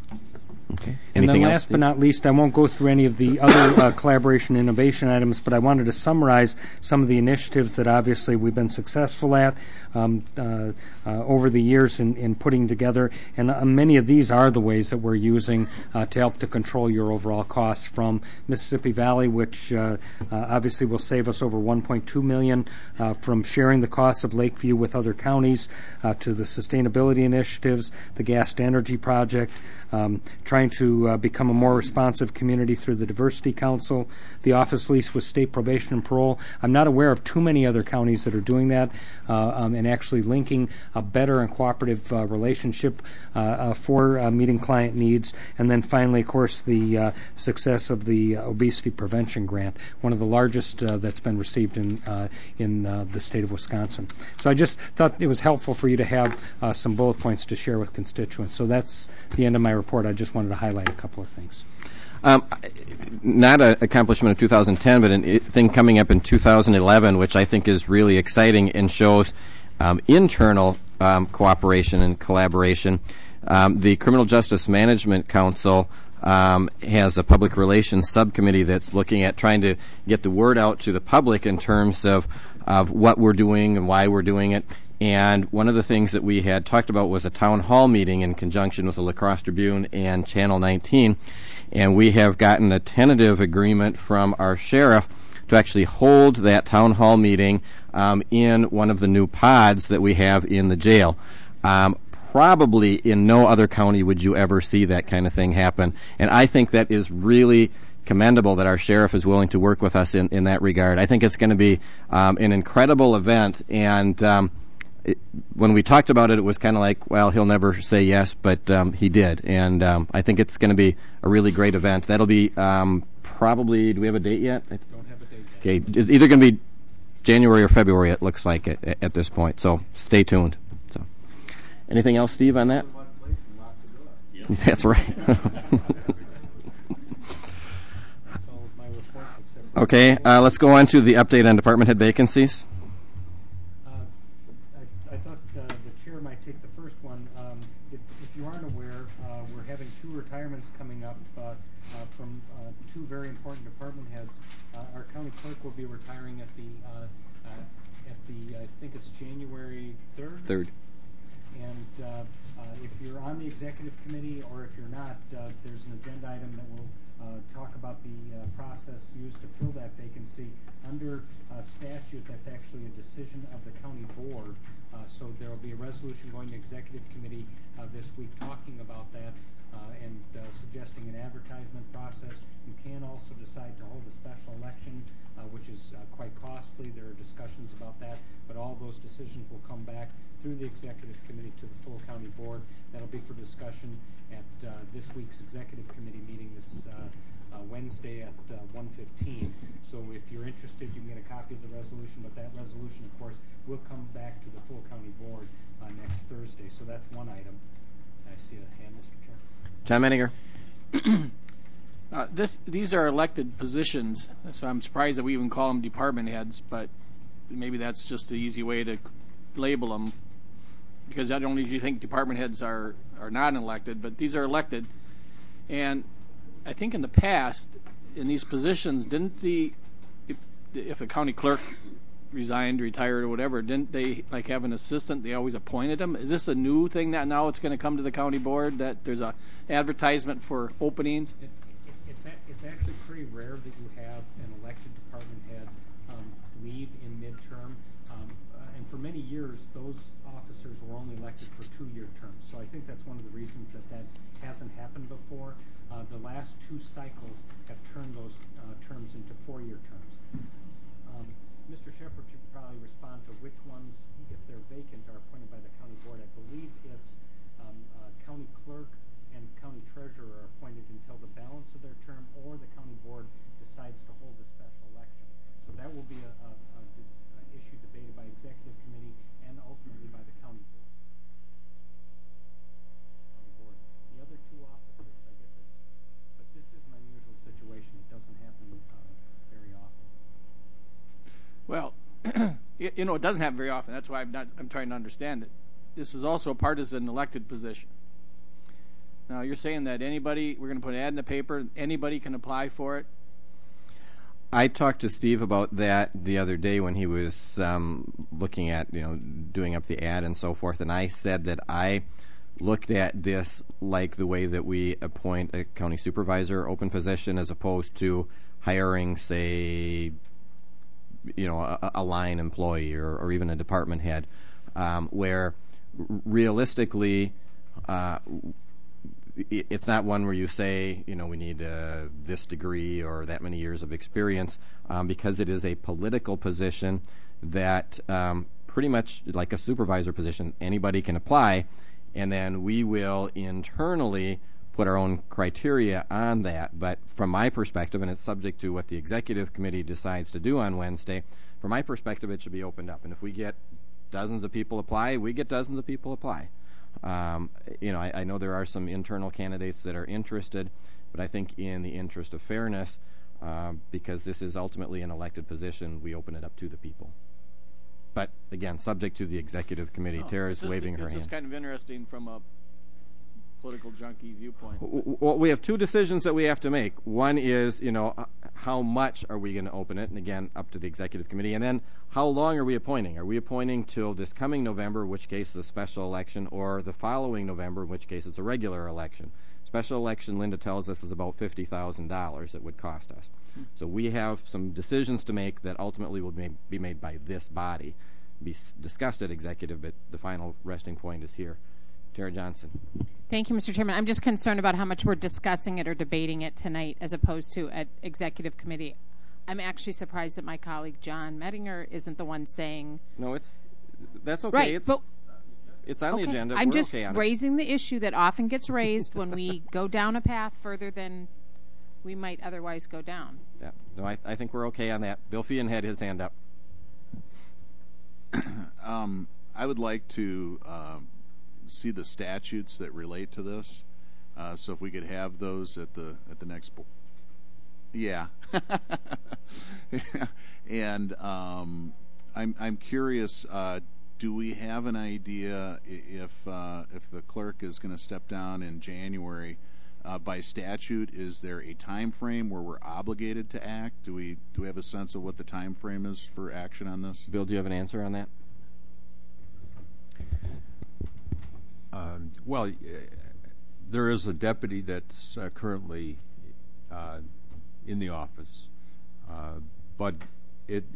A: Okay.
C: And
A: Anything
C: then
A: else,
C: last
A: Steve?
C: but not least, I won't go through any of the other uh, collaboration innovation items, but I wanted to summarize some of the initiatives that obviously we've been successful at um, uh, uh, over the years in, in putting together. And uh, many of these are the ways that we're using uh, to help to control your overall costs, from Mississippi Valley, which uh, uh, obviously will save us over one point two million dollars, uh, from sharing the costs of Lakeview with other counties, uh, to the sustainability initiatives, the gas to energy project, um, trying to uh, become a more responsive community through the Diversity Council, the office lease with state probation and parole. I'm not aware of too many other counties that are doing that uh, um, and actually linking a better and cooperative uh, relationship uh, uh, for uh, meeting client needs. And then finally, of course, the uh, success of the uh, obesity prevention grant, one of the largest uh, that's been received in uh, in uh, the state of Wisconsin. So I just thought it was helpful for you to have uh, some bullet points to share with constituents. So that's the end of my report. I just wanted to highlight a couple of things.
A: Um, not an accomplishment of two thousand ten, but a thing coming up in two thousand eleven, which I think is really exciting and shows um, internal um, cooperation and collaboration. Um, the Criminal Justice Management Council um, has a public relations subcommittee that's looking at trying to get the word out to the public in terms of of what we're doing and why we're doing it. And one of the things that we had talked about was a town hall meeting in conjunction with the La Crosse Tribune and Channel nineteen. And we have gotten a tentative agreement from our sheriff to actually hold that town hall meeting um, in one of the new pods that we have in the jail. Um, probably in no other county would you ever see that kind of thing happen. And I think that is really commendable that our sheriff is willing to work with us in, in that regard. I think it's going to be um, an incredible event. And um, it, when we talked about it, it was kind of like, well, he'll never say yes, but um, he did. And um, I think it's going to be a really great event. That'll be um, probably, do we have a date yet? I don't have a date yet. Okay, it's either going to be January or February, it looks like, at, at this point. So stay tuned. So, anything else, Steve, on that? Yep. That's right. Okay, uh, let's go on to the update on department head vacancies.
C: Uh, I, I thought uh, the chair might take the first one. Um, if, if you aren't aware, uh, we're having two retirements coming up uh, uh, from uh, two very important department heads. Uh, our county clerk will be retiring at the uh, uh, at the I think it's January third.
A: Third.
C: And uh, uh, if you're on the executive committee or if you're not, uh, there's an agenda item that will uh, talk about the uh, process used to fill that vacancy. Under uh, statute, that's actually a decision of the county board. Uh, so there will be a resolution going to executive committee uh, this week talking about that uh, and uh, suggesting an advertisement process. You can also decide to hold a special election, uh, which is uh, quite costly. There are discussions about that, but all those decisions will come back through the executive committee to the full county board. That'll be for discussion at uh, this week's executive committee meeting this uh, uh, Wednesday at uh, one fifteen. So if you're interested, you can get a copy of the resolution, but that resolution, of course, will come back to the full county board uh, next Thursday. So that's one item. I see a hand, Mister Chair.
A: John Menninger.
O: Uh, this, these are elected positions, so I'm surprised that we even call them department heads, but maybe that's just the easy way to label them, because I don't usually think department heads are, are not elected, but these are elected. And I think in the past, in these positions, didn't the, if, if a county clerk resigned, retired, or whatever, didn't they like have an assistant? They always appointed him. Is this a new thing that now it's going to come to the county board, that there's a advertisement for openings?
C: It, It's, a, it's actually pretty rare that you have an elected department head um, leave in midterm. Um, uh, and for many years, those officers were only elected for two-year terms. So I think that's one of the reasons that that hasn't happened before. Uh, the last two cycles have turned those uh, terms into four-year terms. Um, Mister Shepherd should probably respond to which ones, if they're vacant, are appointed by the county board. I believe it's um, uh, county clerk and county treasurer are appointed until the balance of their term, or the county board decides to hold a special election. So that will be a, a, a, a issue debated by executive committee and ultimately by the county board. County board. The other two officers, I guess, it, but this is an unusual situation. It doesn't happen uh, very often.
O: Well, you know, it doesn't happen very often. That's why I'm not. I'm trying to understand it. This is also a partisan elected position. Now, you're saying that anybody, we're going to put an ad in the paper, anybody can apply for it?
A: I talked to Steve about that the other day when he was um, looking at, you know, doing up the ad and so forth, and I said that I looked at this like the way that we appoint a county supervisor open position, as opposed to hiring, say, you know, a, a line employee or, or even a department head, um, where realistically, uh, it's not one where you say, you know, we need uh, this degree or that many years of experience, um, because it is a political position that um, pretty much like a supervisor position, anybody can apply, and then we will internally put our own criteria on that. But from my perspective, and it's subject to what the executive committee decides to do on Wednesday, from my perspective, it should be opened up. And if we get dozens of people apply, we get dozens of people apply. Um, you know, I, I know there are some internal candidates that are interested, but I think in the interest of fairness, uh, because this is ultimately an elected position, we open it up to the people. But again, subject to the executive committee.
O: Oh,
A: Tara's
O: this,
A: waving her
O: this
A: hand.
O: This is kind of interesting from a political junkie viewpoint.
A: Well, we have two decisions that we have to make. One is, you know, how much are we going to open it? And again, up to the executive committee. And then how long are we appointing? Are we appointing till this coming November, in which case it's a special election, or the following November, in which case it's a regular election? Special election, Linda tells us, is about fifty thousand dollars it would cost us. So we have some decisions to make that ultimately will be be made by this body, be s- discussed at executive, but the final resting point is here. Tara Johnson.
D: Thank you, Mister Chairman. I'm just concerned about how much we're discussing it or debating it tonight as opposed to at executive committee. I'm actually surprised that my colleague John Mettinger isn't the one saying...
A: No, it's that's okay.
D: Right,
A: it's,
D: but...
A: It's on
D: okay.
A: the agenda.
D: I'm
A: We're
D: just
A: okay on
D: raising the issue that often gets raised when we go down a path further than we might otherwise go down.
A: Yeah. No, I, I think we're okay on that. Bill Feehan had his hand up.
F: um, I would like to um, see the statutes that relate to this. Uh, so if we could have those at the at the next board. Yeah. and um, I'm I'm curious. Uh, Do we have an idea if uh, if the clerk is going to step down in January uh, by statute? Is there a time frame where we're obligated to act? Do we do we have a sense of what the time frame is for action on this?
A: Bill, do you have an answer on that?
P: Um, well, uh, there is a deputy that's uh, currently uh, in the office, uh, but it.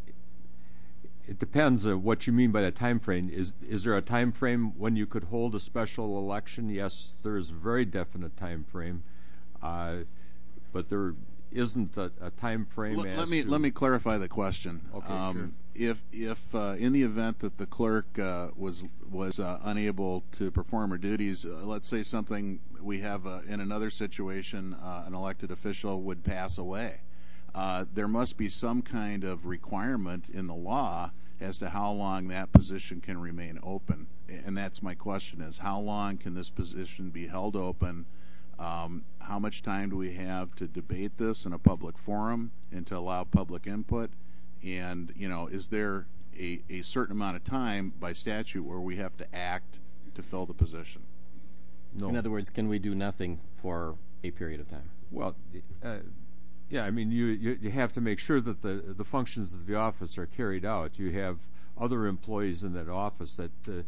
P: It depends on what you mean by the time frame. Is is there a time frame when you could hold a special election? Yes, there is a very definite time frame, uh, but there isn't a, a time frame.
F: L-
P: as
F: let me
P: to
F: let me clarify the question.
P: Okay,
F: um,
P: sure.
F: If if uh, in the event that the clerk uh, was was uh, unable to perform her duties, uh, let's say something we have uh, in another situation, uh, an elected official would pass away. Uh, there must be some kind of requirement in the law as to how long that position can remain open. And that's my question is, how long can this position be held open? Um, how much time do we have to debate this in a public forum and to allow public input? And, you know, is there a, a certain amount of time by statute where we have to act to fill the position?
P: No.
A: In other words, can we do nothing for a period of time?
P: Well, uh, yeah, I mean, you, you you have to make sure that the the functions of the office are carried out. You have other employees in that office that uh,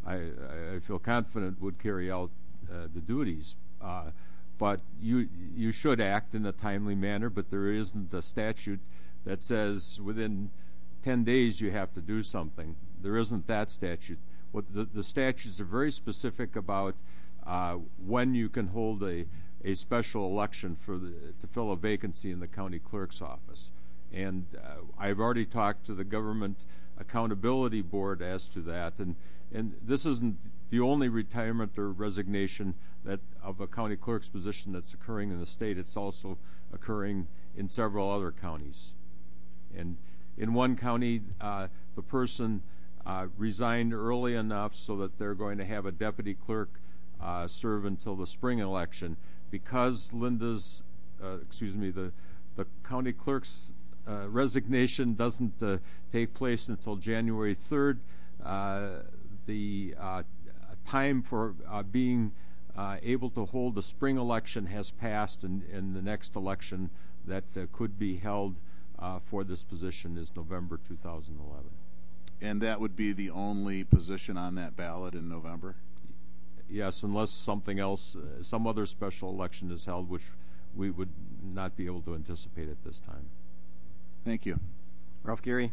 P: I I feel confident would carry out uh, the duties. Uh, but you you should act in a timely manner. But there isn't a statute that says within ten days you have to do something. There isn't that statute. What the the statutes are very specific about uh, when you can hold a a special election for the, to fill a vacancy in the county clerk's office. And uh, I've already talked to the Government Accountability Board as to that. And, and this isn't the only retirement or resignation that of a county clerk's position that's occurring in the state. It's also occurring in several other counties. And in one county, uh, the person uh, resigned early enough so that they're going to have a deputy clerk uh, serve until the spring election. Because Linda's, uh, excuse me, the the county clerk's uh, resignation doesn't uh, take place until January third, uh, the uh, time for uh, being uh, able to hold the spring election has passed, and, and the next election that uh, could be held uh, for this position is November two thousand eleven.
F: And that would be the only position on that ballot in November?
P: Yes, unless something else, uh, some other special election is held, which we would not be able to anticipate at this time.
F: Thank you.
A: Ralph Geary.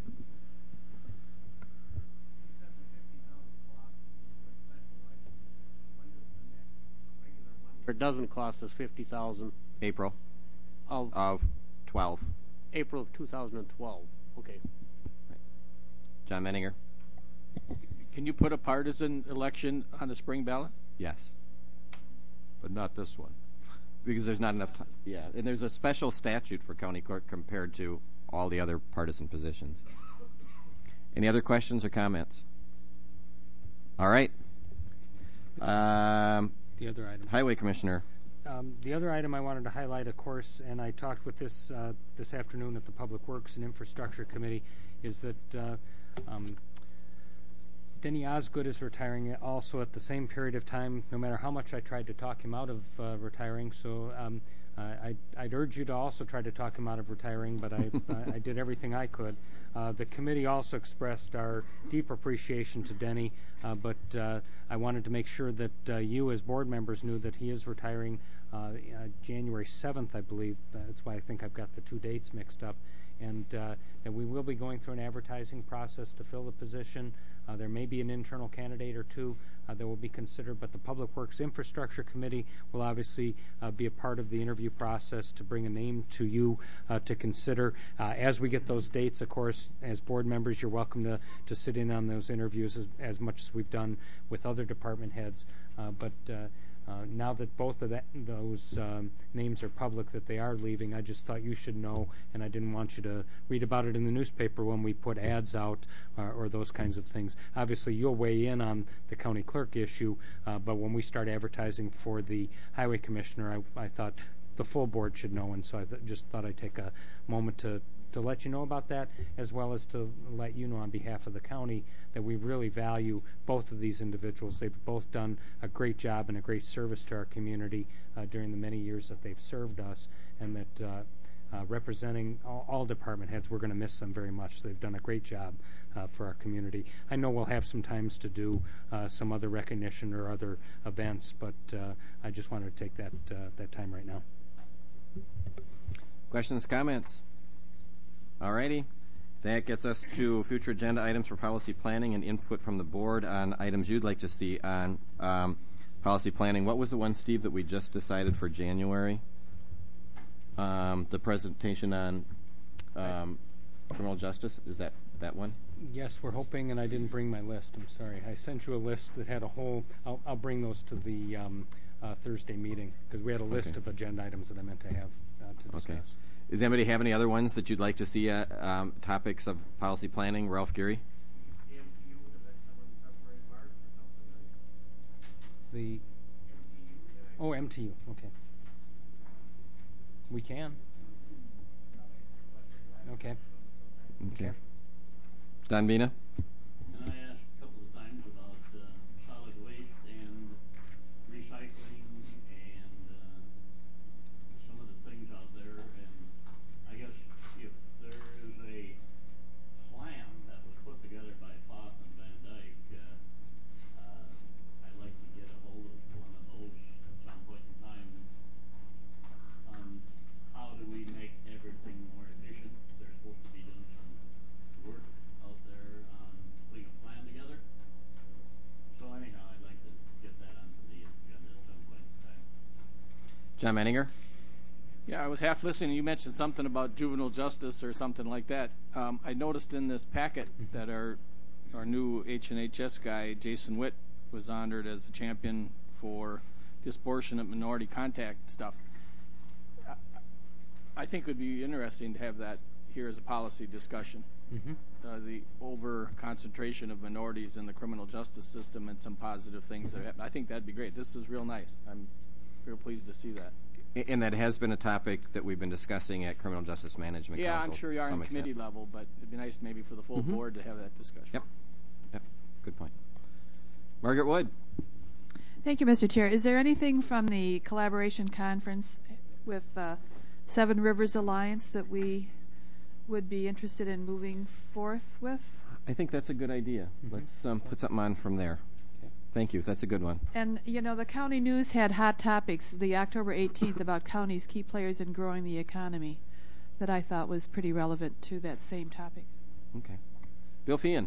K: It doesn't cost us fifty thousand.
A: April
K: of
A: of twelve.
K: April of two thousand and twelve. Okay.
A: Right. John Menninger.
O: Can you put a partisan election on the spring ballot?
A: Yes.
P: But not this one.
A: Because there's not enough time. Yeah, and there's a special statute for county clerk compared to all the other partisan positions. Any other questions or comments? All right. Um,
C: the other item.
A: Highway Commissioner.
C: Um, the other item I wanted to highlight, of course, and I talked with this uh, this afternoon at the Public Works and Infrastructure Committee, is that uh, um, Denny Osgood is retiring also at the same period of time, no matter how much I tried to talk him out of uh, retiring. So um, uh, I'd, I'd urge you to also try to talk him out of retiring, but I, I, I did everything I could. Uh, the committee also expressed our deep appreciation to Denny, uh, but uh, I wanted to make sure that uh, you as board members knew that he is retiring uh, uh, January seventh, I believe. That's why I think I've got the two dates mixed up. And uh, that we will be going through an advertising process to fill the position. Uh, there may be an internal candidate or two uh, that will be considered, but the Public Works Infrastructure Committee will obviously uh, be a part of the interview process to bring a name to you uh, to consider. Uh, as we get those dates, of course, as board members, you're welcome to, to sit in on those interviews as, as much as we've done with other department heads. Uh, but uh, Uh, now that both of that, those um, names are public that they are leaving, I just thought you should know, and I didn't want you to read about it in the newspaper when we put ads out uh, or those kinds of things. Obviously, you'll weigh in on the county clerk issue, uh, but when we start advertising for the highway commissioner, I, I thought the full board should know, and so I th- just thought I'd take a moment to to let you know about that, as well as to let you know on behalf of the county that we really value both of these individuals. They've both done a great job and a great service to our community uh, during the many years that they've served us, and that uh, uh, representing all, all department heads, we're going to miss them very much. They've done a great job uh, for our community. I know we'll have some times to do uh, some other recognition or other events, but uh, I just wanted to take that, uh, that time right now.
A: Questions, comments? Alrighty. That gets us to future agenda items for policy planning and input from the board on items you'd like to see on um, policy planning. What was the one, Steve, that we just decided for January? Um, the presentation on um, criminal justice? Is that that one?
C: Yes, we're hoping, and I didn't bring my list. I'm sorry. I sent you a list that had a whole. I'll, I'll bring those to the um, uh, Thursday meeting because we had a list
A: Okay.
C: of agenda items that I meant to have uh, to discuss.
A: Okay. Does anybody have any other ones that you'd like to see uh, um, topics of policy planning? Ralph Geary?
C: The oh, M T U. Okay. We can. Okay.
A: Okay. Don Bina?
E: And I asked a couple of times about uh, solid waste and recycling and uh, some of the things out there. And I guess if there is a plan that was put together by Foth and Van Dyke, uh, uh, I'd like to get a hold of one of those at some point in time on how do we make everything more efficient. They're supposed to be doing some work out there on putting a plan together. So anyhow, I'd like to get that onto the agenda at some point in time.
A: John Menninger?
O: Yeah, I was half listening. You mentioned something about juvenile justice or something like that. Um, I noticed in this packet that our our new H and H S guy, Jason Witt, was honored as a champion for disproportionate minority contact stuff. I, I think it would be interesting to have that here as a policy discussion.
C: Mm-hmm.
O: Uh, the over concentration of minorities in the criminal justice system and some positive things that happen. I think that'd be great. This is real nice. I'm real pleased to see that.
A: And that has been a topic that we've been discussing at Criminal Justice Management
O: Yeah,
A: Council.
O: I'm sure you are
A: to
O: on
A: some
O: committee
A: extent.
O: level, but it'd be nice maybe for the full
A: Mhm.
O: board to have that discussion.
A: Yep. Yep. Good point. Margaret Wood?
Q: Thank you, Mister Chair. Is there anything from the collaboration conference with uh, Seven Rivers Alliance that we would be interested in moving forth with?
A: I think that's a good idea.
C: Mm-hmm.
A: Let's um, put something on from there. Thank you. That's a good one.
Q: And, you know, the county news had hot topics, the October eighteenth, about counties' key players in growing the economy, that I thought was pretty relevant to that same topic.
A: Okay. Bill Feehan?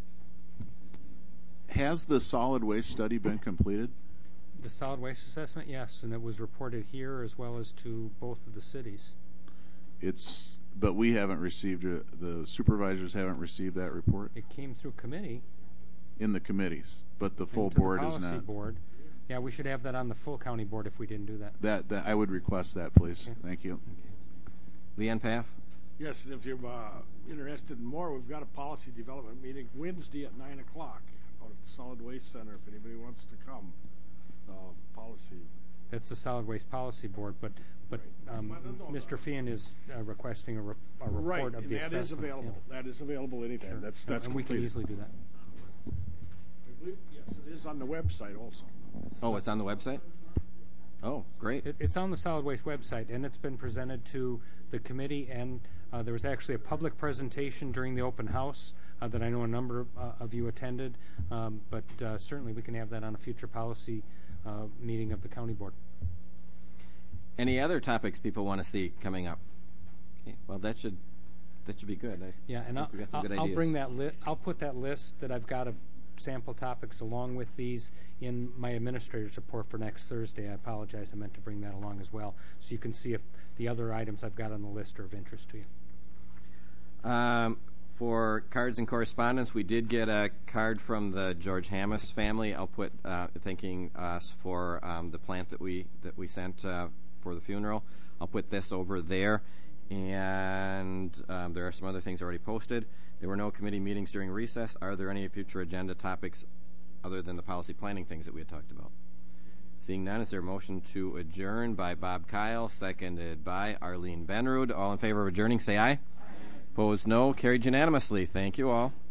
F: Has the solid waste study been completed?
C: The solid waste assessment, yes, and it was reported here as well as to both of the cities.
F: It's, but we haven't received it. The supervisors haven't received that report
C: It came through committee.
F: in the committees, but the full
C: and to
F: board
C: the
F: is
C: policy
F: not.
C: board. Yeah, we should have that on the full county board if we didn't do that.
F: That, that I would request that, please.
C: Okay.
F: Thank you.
A: Leanne Paff?
R: Yes, and if you're uh, interested in more, we've got a policy development meeting Wednesday at nine o'clock out at the Solid Waste Center. If anybody wants to come, uh, policy.
C: That's the solid waste policy board, but but um,
R: Right. No, no, no.
C: Mister Feehan is uh, requesting a, re- a report
R: Right,
C: of
R: and
C: the
R: that
C: assessment.
R: is available.
C: Yeah.
R: That is available anytime.
C: Sure.
R: That's that's
C: and we can
R: completed.
C: easily do that.
R: Yes, it is on the website also.
A: Oh, it's on the website? Oh, great.
C: It, it's on the solid waste website, and it's been presented to the committee, and uh, there was actually a public presentation during the open house uh, that I know a number of, uh, of you attended, um, but uh, certainly we can have that on a future policy uh, meeting of the county board.
A: Any other topics people want to see coming up? Okay, well, that should that should be good. I
C: Yeah, and I'll,
A: think we got some
C: I'll,
A: good
C: I'll
A: ideas.
C: bring that li- I'll put that list that I've got of sample topics along with these in my administrator's report for next Thursday. I apologize, I meant to bring that along as well, so you can see if the other items I've got on the list are of interest to you.
A: Um, for cards and correspondence, we did get a card from the George Hammis family. I'll put uh, thanking us for um, the plant that we that we sent uh, for the funeral. I'll put this over there. And um, there are some other things already posted. There were no committee meetings during recess. Are there any future agenda topics other than the policy planning things that we had talked about? Seeing none, is there a motion to adjourn by Bob Kyle, seconded by Arlene Benrud? All in favor of adjourning, say aye. Aye. Opposed, no. Carried unanimously. Thank you all.